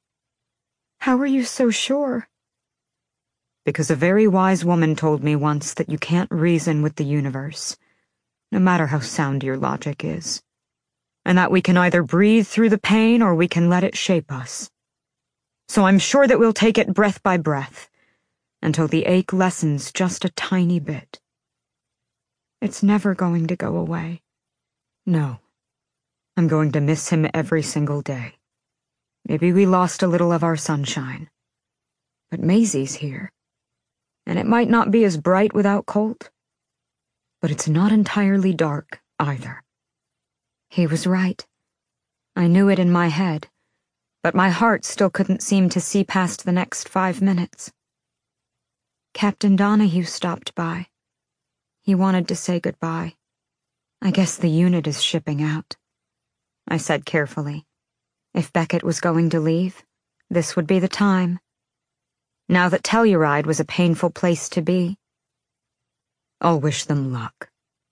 How are you so sure? Because a very wise woman told me once that you can't reason with the universe, no matter how sound your logic is, and that we can either breathe through the pain or we can let it shape us. So I'm sure that we'll take it breath by breath, until the ache lessens just a tiny bit. It's never going to go away. No. I'm going to miss him every single day. Maybe we lost a little of our sunshine. But Maisie's here. And it might not be as bright without Colt. But it's not entirely dark, either. He was right. I knew it in my head, but my heart still couldn't seem to see past the next 5 minutes. Captain Donahue stopped by. He wanted to say goodbye. I guess the unit is shipping out, I said carefully. If Beckett was going to leave, this would be the time. Now that Telluride was a painful place to be. I'll wish them luck.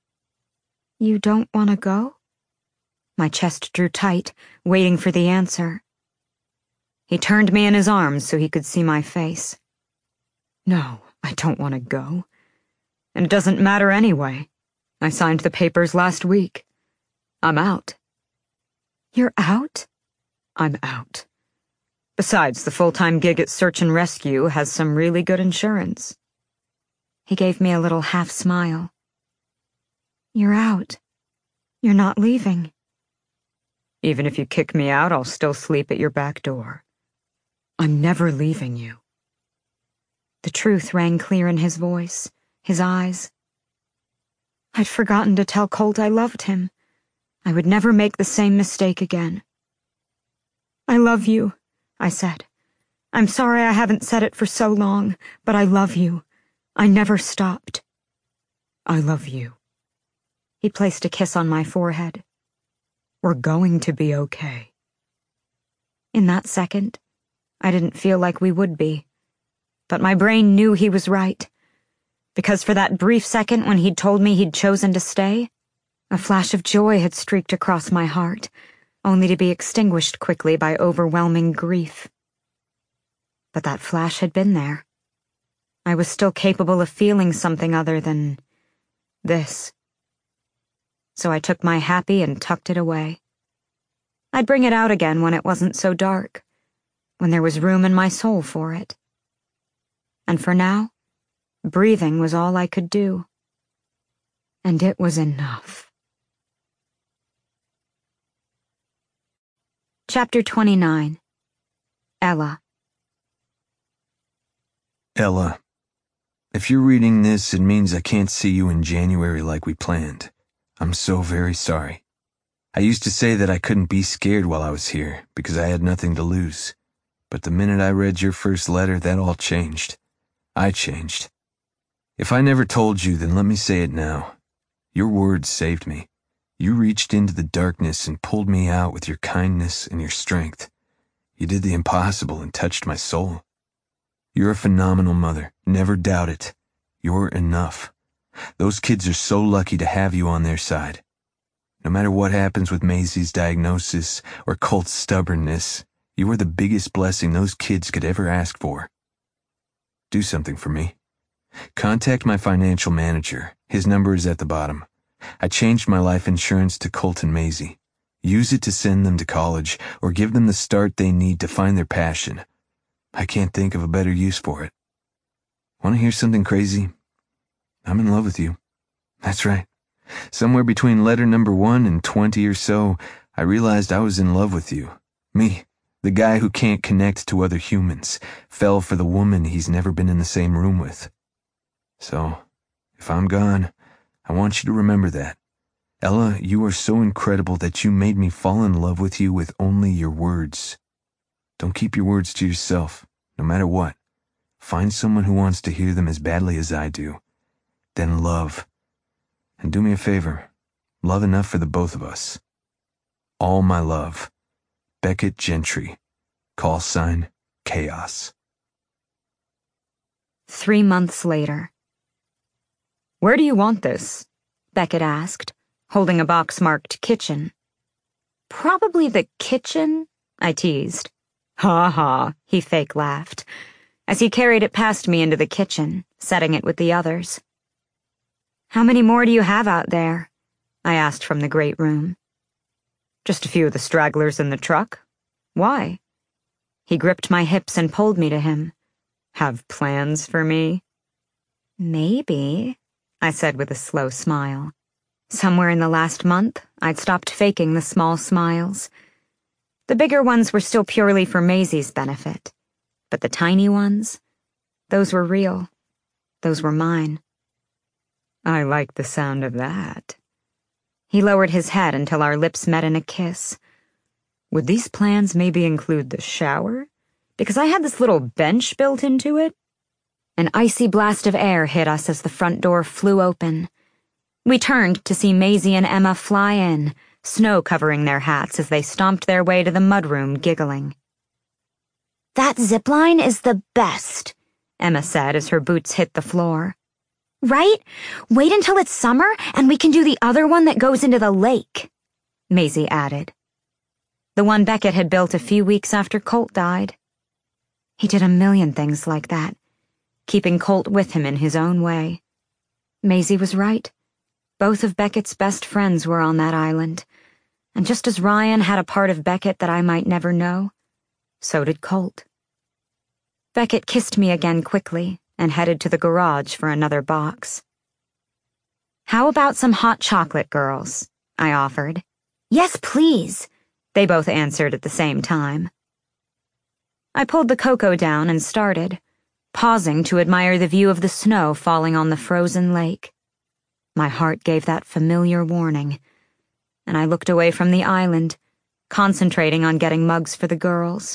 You don't want to go? My chest drew tight, waiting for the answer. He turned me in his arms so he could see my face. No, I don't want to go. And it doesn't matter anyway. I signed the papers last week. I'm out. You're out? I'm out. Besides, the full-time gig at Search and Rescue has some really good insurance. He gave me a little half-smile. You're out. You're not leaving. Even if you kick me out, I'll still sleep at your back door. I'm never leaving you. The truth rang clear in his voice, his eyes. I'd forgotten to tell Colt I loved him. I would never make the same mistake again. I love you, I said. I'm sorry I haven't said it for so long, but I love you. I never stopped. I love you. He placed a kiss on my forehead. We're going to be okay. In that second, I didn't feel like we would be. But my brain knew he was right. Because for that brief second when he'd told me he'd chosen to stay, a flash of joy had streaked across my heart, only to be extinguished quickly by overwhelming grief. But that flash had been there. I was still capable of feeling something other than this. So I took my happy and tucked it away. I'd bring it out again when it wasn't so dark, when there was room in my soul for it. And for now, breathing was all I could do. And it was enough. Chapter 29. Ella. Ella, if you're reading this, it means I can't see you in January like we planned. I'm so very sorry. I used to say that I couldn't be scared while I was here because I had nothing to lose. But the minute I read your first letter, that all changed. I changed. If I never told you, then let me say it now. Your words saved me. You reached into the darkness and pulled me out with your kindness and your strength. You did the impossible and touched my soul. You're a phenomenal mother. Never doubt it. You're enough. Those kids are so lucky to have you on their side. No matter what happens with Maisie's diagnosis or Colt's stubbornness, you are the biggest blessing those kids could ever ask for. Do something for me. Contact my financial manager. His number is at the bottom. I changed my life insurance to Colt and Maisie. Use it to send them to college or give them the start they need to find their passion. I can't think of a better use for it. Want to hear something crazy? I'm in love with you. That's right. Somewhere between letter number 1 and 20 or so, I realized I was in love with you. Me, the guy who can't connect to other humans, fell for the woman he's never been in the same room with. So, if I'm gone, I want you to remember that. Ella, you are so incredible that you made me fall in love with you with only your words. Don't keep your words to yourself, no matter what. Find someone who wants to hear them as badly as I do. Then love. And do me a favor. Love enough for the both of us. All my love. Beckett Gentry. Call sign, Chaos. 3 months later. Where do you want this? Beckett asked, holding a box marked kitchen. Probably the kitchen, I teased. Ha ha, he fake laughed, as he carried it past me into the kitchen, setting it with the others. How many more do you have out there? I asked from the great room. Just a few of the stragglers in the truck. Why? He gripped my hips and pulled me to him. Have plans for me? Maybe, I said with a slow smile. Somewhere in the last month, I'd stopped faking the small smiles. The bigger ones were still purely for Maisie's benefit, but the tiny ones, those were real. Those were mine. I like the sound of that. He lowered his head until our lips met in a kiss. Would these plans maybe include the shower? Because I had this little bench built into it. An icy blast of air hit us as the front door flew open. We turned to see Maisie and Emma fly in, snow covering their hats as they stomped their way to the mudroom, giggling. That zipline is the best, Emma said as her boots hit the floor. Right? Wait until it's summer and we can do the other one that goes into the lake, Maisie added. The one Beckett had built a few weeks after Colt died. He did a million things like that, keeping Colt with him in his own way. Maisie was right. Both of Beckett's best friends were on that island, and just as Ryan had a part of Beckett that I might never know, so did Colt. Beckett kissed me again quickly and headed to the garage for another box. How about some hot chocolate, girls? I offered. Yes, please, they both answered at the same time. I pulled the cocoa down and started, pausing to admire the view of the snow falling on the frozen lake. My heart gave that familiar warning, and I looked away from the island, concentrating on getting mugs for the girls.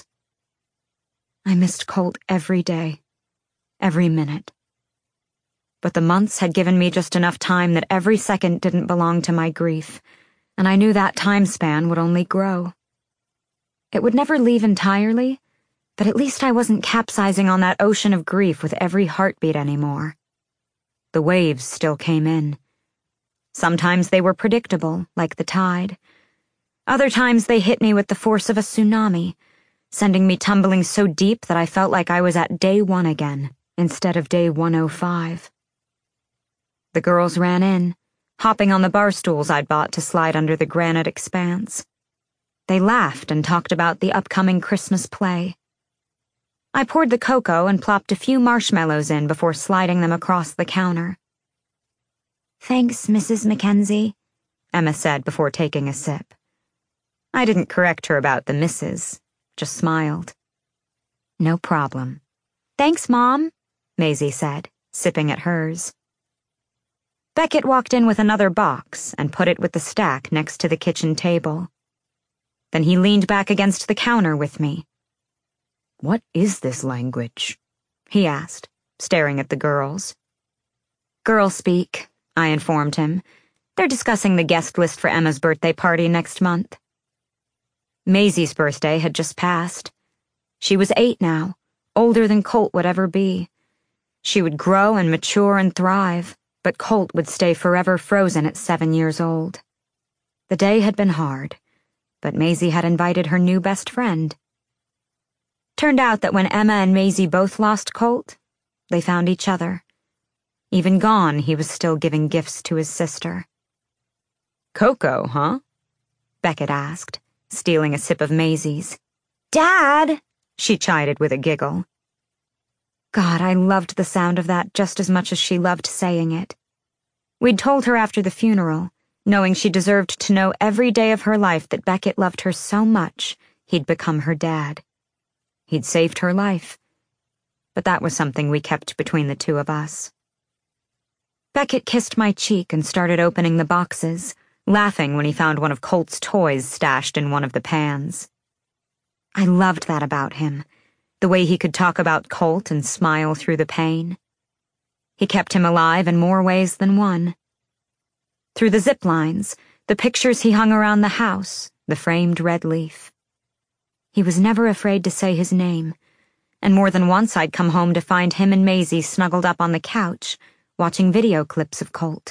I missed Colt every day, every minute. But the months had given me just enough time that every second didn't belong to my grief, and I knew that time span would only grow. It would never leave entirely, but at least I wasn't capsizing on that ocean of grief with every heartbeat anymore. The waves still came in. Sometimes they were predictable, like the tide. Other times they hit me with the force of a tsunami, sending me tumbling so deep that I felt like I was at day 1 again, instead of day 105. The girls ran in, hopping on the bar stools I'd bought to slide under the granite expanse. They laughed and talked about the upcoming Christmas play. I poured the cocoa and plopped a few marshmallows in before sliding them across the counter. Thanks, Mrs. Mackenzie, Emma said before taking a sip. I didn't correct her about the misses, just smiled. No problem. Thanks, Mom, Maisie said, sipping at hers. Beckett walked in with another box and put it with the stack next to the kitchen table. Then he leaned back against the counter with me. What is this language? He asked, staring at the girls. Girl speak, I informed him. They're discussing the guest list for Emma's birthday party next month. Maisie's birthday had just passed. She was 8 now, older than Colt would ever be. She would grow and mature and thrive, but Colt would stay forever frozen at 7 years old. The day had been hard, but Maisie had invited her new best friend. Turned out that when Emma and Maisie both lost Colt, they found each other, Even gone, he was still giving gifts to his sister. "Cocoa, huh?" Beckett asked, stealing a sip of Maisie's. "Dad!" she chided with a giggle. God, I loved the sound of that just as much as she loved saying it. We'd told her after the funeral, knowing she deserved to know every day of her life that Beckett loved her so much he'd become her dad. He'd saved her life. But that was something we kept between the two of us. Beckett kissed my cheek and started opening the boxes, laughing when he found one of Colt's toys stashed in one of the pans. I loved that about him, the way he could talk about Colt and smile through the pain. He kept him alive in more ways than one. Through the zip lines, the pictures he hung around the house, the framed red leaf. He was never afraid to say his name, and more than once I'd come home to find him and Maisie snuggled up on the couch, watching video clips of Colt.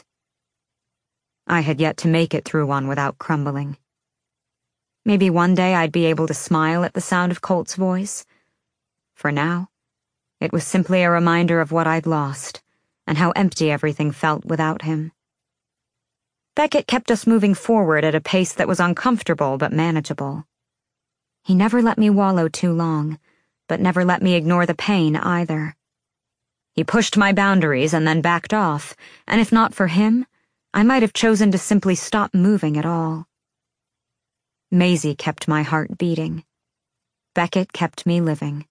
I had yet to make it through one without crumbling. Maybe one day I'd be able to smile at the sound of Colt's voice. For now, it was simply a reminder of what I'd lost, and how empty everything felt without him. Beckett kept us moving forward at a pace that was uncomfortable but manageable. He never let me wallow too long, but never let me ignore the pain either. He pushed my boundaries and then backed off, and if not for him, I might have chosen to simply stop moving at all. Maisie kept my heart beating. Beckett kept me living.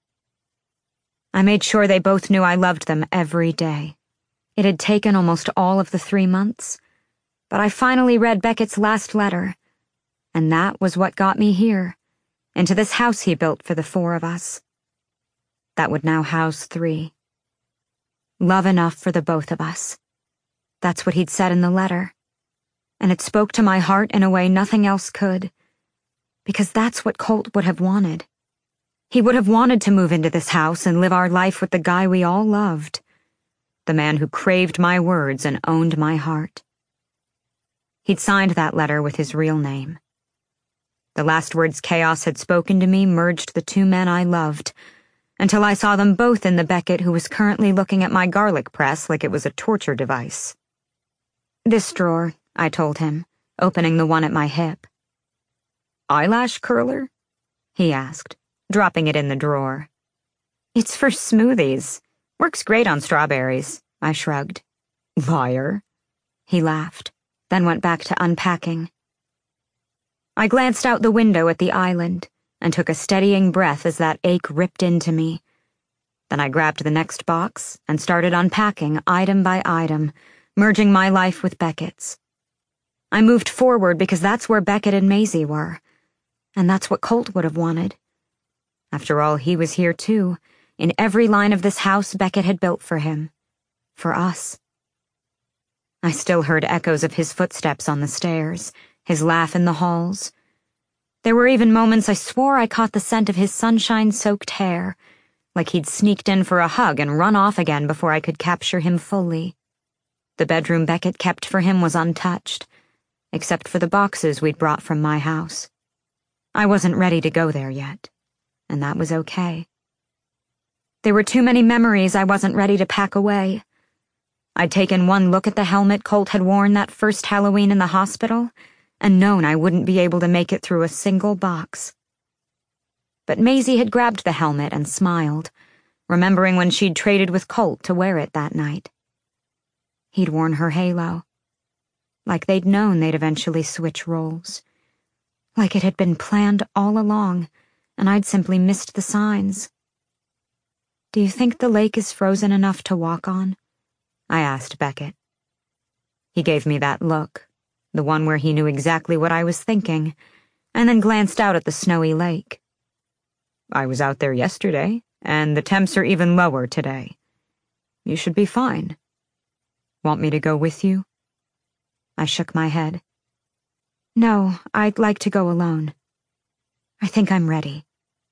I made sure they both knew I loved them every day. It had taken almost all of the 3 months, but I finally read Beckett's last letter, and that was what got me here, into this house he built for the 4 of us. That would now house 3. Love enough for the both of us. That's what he'd said in the letter, and it spoke to my heart in a way nothing else could, because that's what Colt would have wanted. He would have wanted to move into this house and live our life with the guy we all loved, the man who craved my words and owned my heart. He'd signed that letter with his real name. The last words Chaos had spoken to me merged the 2 men I loved, until I saw them both in the Beckett who was currently looking at my garlic press like it was a torture device. "This drawer," I told him, opening the one at my hip. "Eyelash curler?" he asked, dropping it in the drawer. "It's for smoothies. Works great on strawberries," I shrugged. "Liar." He laughed, then went back to unpacking. I glanced out the window at the island and took a steadying breath as that ache ripped into me. Then I grabbed the next box and started unpacking item by item, merging my life with Beckett's. I moved forward because that's where Beckett and Maisie were, and that's what Colt would have wanted. After all, he was here too, in every line of this house Beckett had built for him. For us. I still heard echoes of his footsteps on the stairs, his laugh in the halls. There were even moments I swore I caught the scent of his sunshine-soaked hair, like he'd sneaked in for a hug and run off again before I could capture him fully. The bedroom Beckett kept for him was untouched, except for the boxes we'd brought from my house. I wasn't ready to go there yet, and that was okay. There were too many memories I wasn't ready to pack away. I'd taken one look at the helmet Colt had worn that first Halloween in the hospital, and known I wouldn't be able to make it through a single box. But Maisie had grabbed the helmet and smiled, remembering when she'd traded with Colt to wear it that night. He'd worn her halo. Like they'd known they'd eventually switch roles. Like it had been planned all along, and I'd simply missed the signs. "Do you think the lake is frozen enough to walk on?" I asked Beckett. He gave me that look, the one where he knew exactly what I was thinking, and then glanced out at the snowy lake. "I was out there yesterday, and the temps are even lower today. You should be fine. Want me to go with you?" I shook my head. "No, I'd like to go alone. I think I'm ready."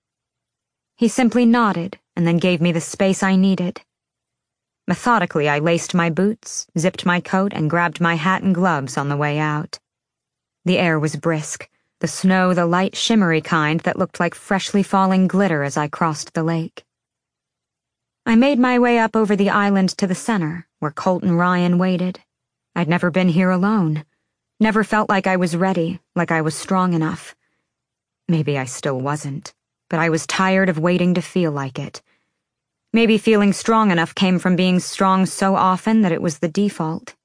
He simply nodded and then gave me the space I needed. Methodically, I laced my boots, zipped my coat, and grabbed my hat and gloves on the way out. The air was brisk, the snow the light shimmery kind that looked like freshly falling glitter as I crossed the lake. I made my way up over the island to the center, where Colt and Ryan waited. I'd never been here alone. Never felt like I was ready, like I was strong enough. Maybe I still wasn't, but I was tired of waiting to feel like it. Maybe feeling strong enough came from being strong so often that it was the default.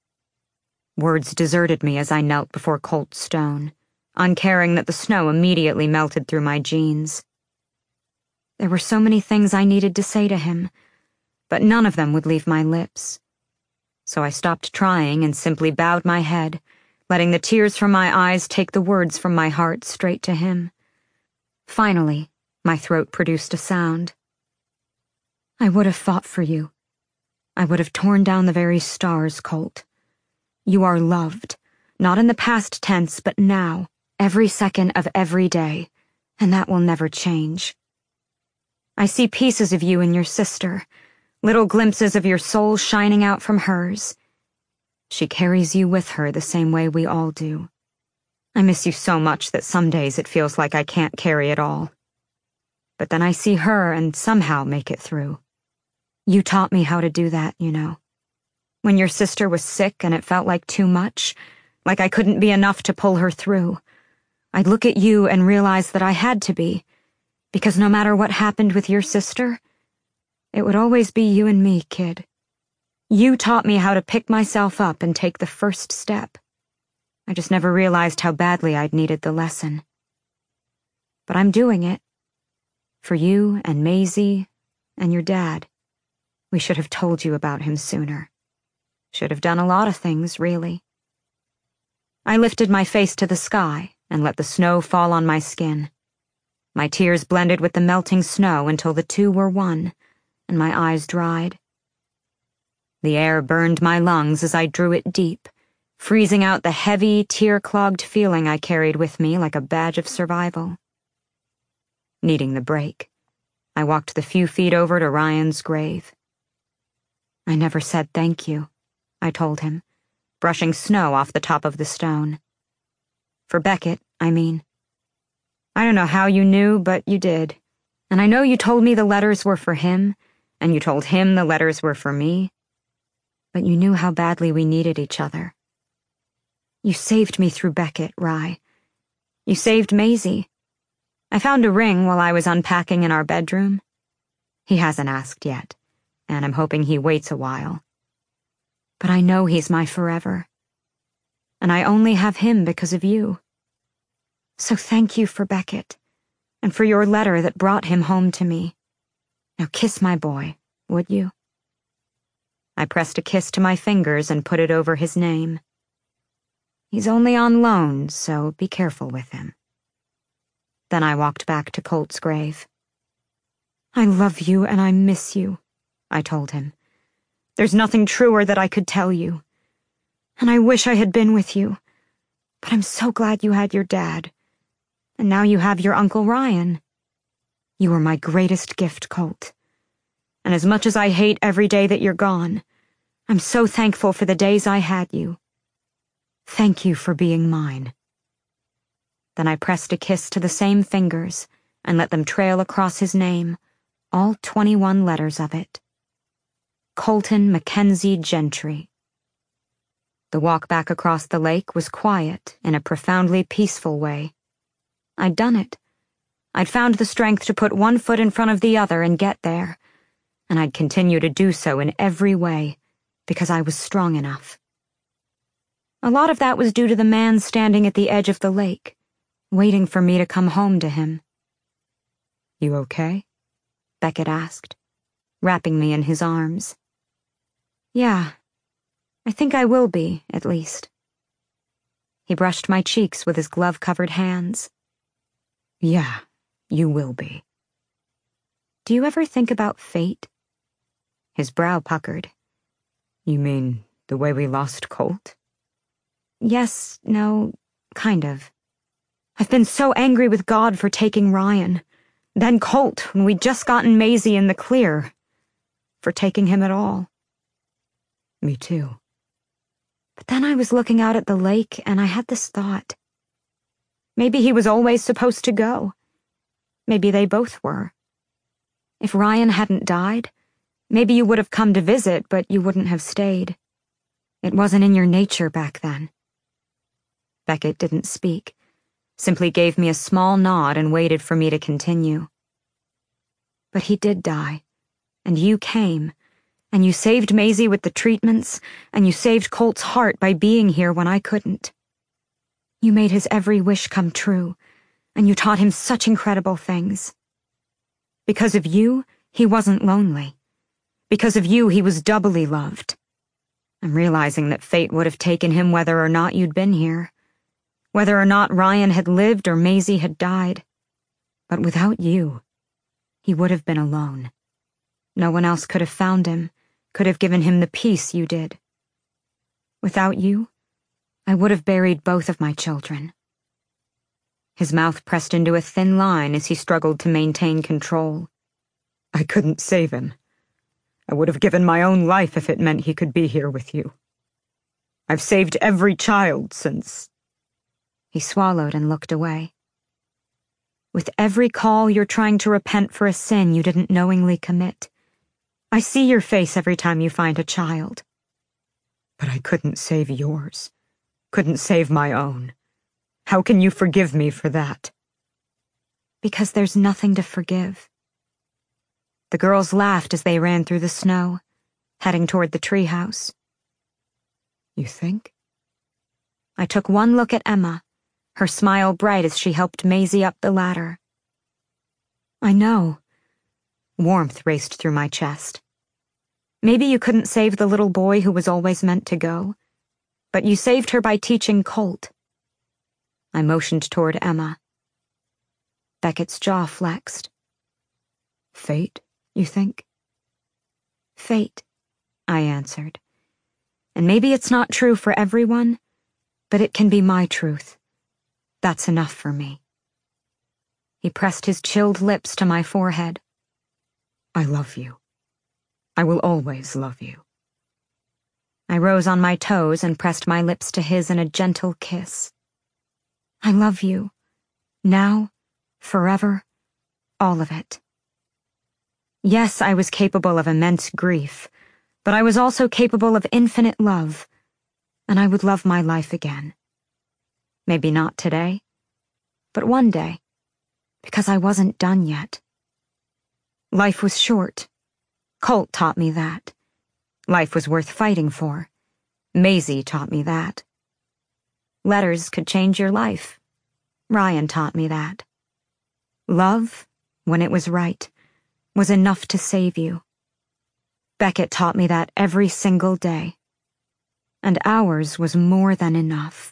Words deserted me as I knelt before Colt's stone, uncaring that the snow immediately melted through my jeans. There were so many things I needed to say to him, but none of them would leave my lips. So I stopped trying and simply bowed my head, letting the tears from my eyes take the words from my heart straight to him. Finally, my throat produced a sound. I would have fought for you. I would have torn down the very stars, Colt. You are loved, not in the past tense, but now, every second of every day, and that will never change. I see pieces of you in your sister, little glimpses of your soul shining out from hers. She carries you with her the same way we all do. I miss you so much that some days it feels like I can't carry it all. But then I see her and somehow make it through. You taught me how to do that, you know. When your sister was sick and it felt like too much, like I couldn't be enough to pull her through, I'd look at you and realize that I had to be, because no matter what happened with your sister, it would always be you and me, kid. You taught me how to pick myself up and take the first step. I just never realized how badly I'd needed the lesson. But I'm doing it. For you and Maisie and your dad. We should have told you about him sooner. Should have done a lot of things, really. I lifted my face to the sky and let the snow fall on my skin. My tears blended with the melting snow until the two were one, and my eyes dried. The air burned my lungs as I drew it deep, freezing out the heavy, tear-clogged feeling I carried with me like a badge of survival. Needing the break, I walked the few feet over to Ryan's grave. I never said thank you, I told him, brushing snow off the top of the stone. For Beckett, I mean. I don't know how you knew, but you did. And I know you told me the letters were for him, and you told him the letters were for me. But you knew how badly we needed each other. You saved me through Beckett, Rye. You saved Maisie. I found a ring while I was unpacking in our bedroom. He hasn't asked yet, and I'm hoping he waits a while. But I know he's my forever. And I only have him because of you. So thank you for Beckett, and for your letter that brought him home to me. Now kiss my boy, would you? I pressed a kiss to my fingers and put it over his name. He's only on loan, so be careful with him. Then I walked back to Colt's grave. I love you and I miss you, I told him. There's nothing truer that I could tell you. And I wish I had been with you, but I'm so glad you had your dad. And now you have your Uncle Ryan. You were my greatest gift, Colt. And as much as I hate every day that you're gone, I'm so thankful for the days I had you. Thank you for being mine. Then I pressed a kiss to the same fingers and let them trail across his name, all 21 letters of it. Colton Mackenzie Gentry. The walk back across the lake was quiet in a profoundly peaceful way. I'd done it. I'd found the strength to put one foot in front of the other and get there, and I'd continue to do so in every way, because I was strong enough. A lot of that was due to the man standing at the edge of the lake, waiting for me to come home to him. You okay? Beckett asked, wrapping me in his arms. Yeah, I think I will be, at least. He brushed my cheeks with his glove-covered hands. Yeah, you will be. Do you ever think about fate? His brow puckered. You mean the way we lost Colt? Yes, no, kind of. I've been so angry with God for taking Ryan. Then Colt, when we'd just gotten Maisie in the clear. For taking him at all. Me too. But then I was looking out at the lake and I had this thought. Maybe he was always supposed to go. Maybe they both were. If Ryan hadn't died, Maybe you would have come to visit, but you wouldn't have stayed. It wasn't in your nature back then. Beckett didn't speak, simply gave me a small nod and waited for me to continue. But he did die, and you came, and you saved Maisie with the treatments, and you saved Colt's heart by being here when I couldn't. You made his every wish come true, and you taught him such incredible things. Because of you, he wasn't lonely. Because of you, he was doubly loved. I'm realizing that fate would have taken him whether or not you'd been here, whether or not Ryan had lived or Maisie had died. But without you, he would have been alone. No one else could have found him, could have given him the peace you did. Without you, I would have buried both of my children. His mouth pressed into a thin line as he struggled to maintain control. I couldn't save him. I would have given my own life if it meant he could be here with you. I've saved every child since... He swallowed and looked away. With every call, you're trying to repent for a sin you didn't knowingly commit. I see your face every time you find a child. But I couldn't save yours. Couldn't save my own. How can you forgive me for that? Because there's nothing to forgive. The girls laughed as they ran through the snow, heading toward the treehouse. You think? I took one look at Emma, her smile bright as she helped Maisie up the ladder. I know. Warmth raced through my chest. Maybe you couldn't save the little boy who was always meant to go, but you saved her by teaching Colt. I motioned toward Emma. Beckett's jaw flexed. Fate, you think? Fate, I answered. And maybe it's not true for everyone, but it can be my truth. That's enough for me. He pressed his chilled lips to my forehead. I love you. I will always love you. I rose on my toes and pressed my lips to his in a gentle kiss. I love you. Now, forever, all of it. Yes, I was capable of immense grief, but I was also capable of infinite love, and I would love my life again. Maybe not today, but one day, because I wasn't done yet. Life was short. Colt taught me that. Life was worth fighting for. Maisie taught me that. Letters could change your life. Ryan taught me that. Love, when it was right, was enough to save you. Beckett taught me that every single day. And ours was more than enough.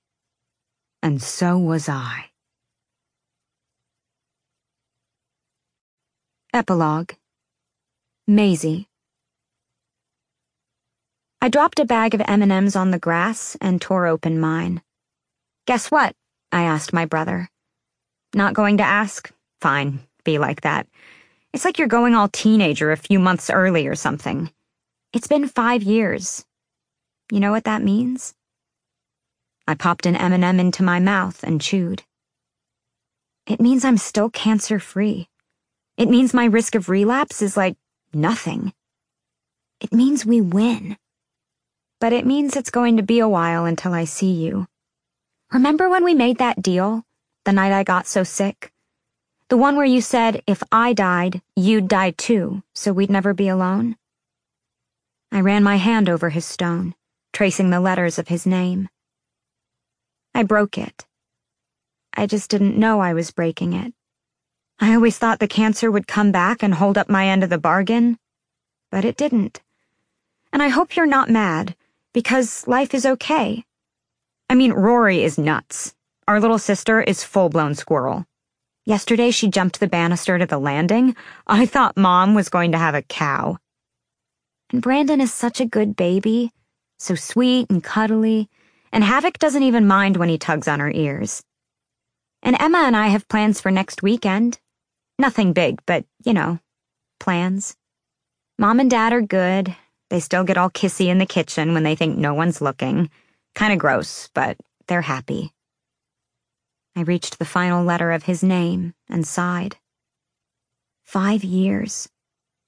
And so was I. Epilogue. Maisie. I dropped a bag of M&Ms on the grass and tore open mine. Guess what? I asked my brother. Not going to ask? Fine, be like that. It's like you're going all teenager a few months early or something. It's been 5 years. You know what that means? I popped an M&M into my mouth and chewed. It means I'm still cancer-free. It means my risk of relapse is like nothing. It means we win. But it means it's going to be a while until I see you. Remember when we made that deal, the night I got so sick? The one where you said if I died, you'd die too, so we'd never be alone? I ran my hand over his stone, tracing the letters of his name. I broke it. I just didn't know I was breaking it. I always thought the cancer would come back and hold up my end of the bargain, but it didn't. And I hope you're not mad, because life is okay. I mean, Rory is nuts. Our little sister is full-blown squirrel. Yesterday she jumped the banister to the landing. I thought Mom was going to have a cow. And Brandon is such a good baby, so sweet and cuddly, and Havoc doesn't even mind when he tugs on her ears. And Emma and I have plans for next weekend. Nothing big, but, plans. Mom and Dad are good. They still get all kissy in the kitchen when they think no one's looking. Kinda gross, but they're happy. I reached the final letter of his name and sighed. 5 years.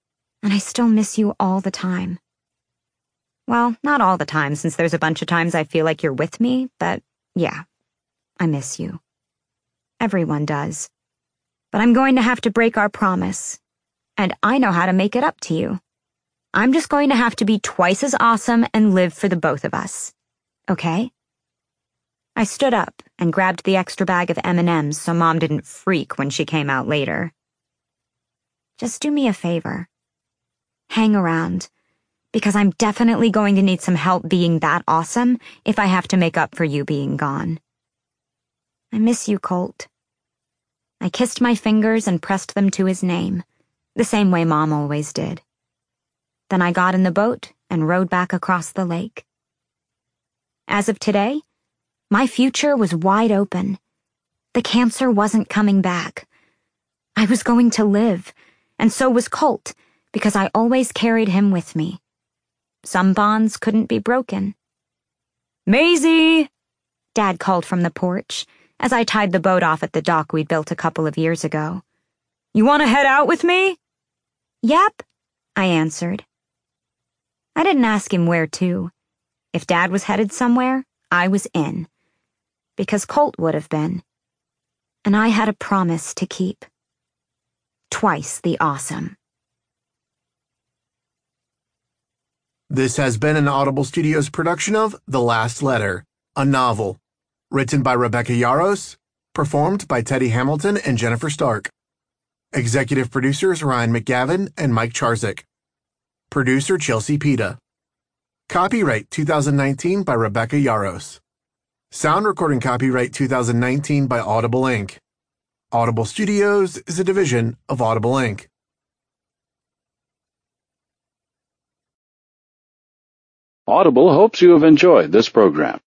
and I still miss you all the time. Well, not all the time, since there's a bunch of times I feel like you're with me, but yeah, I miss you. Everyone does. But I'm going to have to break our promise, and I know how to make it up to you. I'm just going to have to be twice as awesome and live for the both of us. Okay? I stood up and grabbed the extra bag of M&Ms so Mom didn't freak when she came out later. Just do me a favor. Hang around, because I'm definitely going to need some help being that awesome if I have to make up for you being gone. I miss you, Colt. I kissed my fingers and pressed them to his name, the same way Mom always did. Then I got in the boat and rowed back across the lake. As of today, my future was wide open. The cancer wasn't coming back. I was going to live, and so was Colt, because I always carried him with me. Some bonds couldn't be broken. "Maisie!" Dad called from the porch as I tied the boat off at the dock we'd built a couple of years ago. "You want to head out with me?" "Yep," I answered. I didn't ask him where to. If Dad was headed somewhere, I was in. Because Colt would have been. And I had a promise to keep. Twice the awesome. This has been an Audible Studios production of The Last Letter, a novel. Written by Rebecca Yarros, performed by Teddy Hamilton and Jennifer Stark. Executive producers Ryan McGavin and Mike Charzik. Producer Chelsea Pita. Copyright 2019 by Rebecca Yarros. Sound recording copyright 2019 by Audible Inc. Audible Studios is a division of Audible Inc. Audible hopes you have enjoyed this program.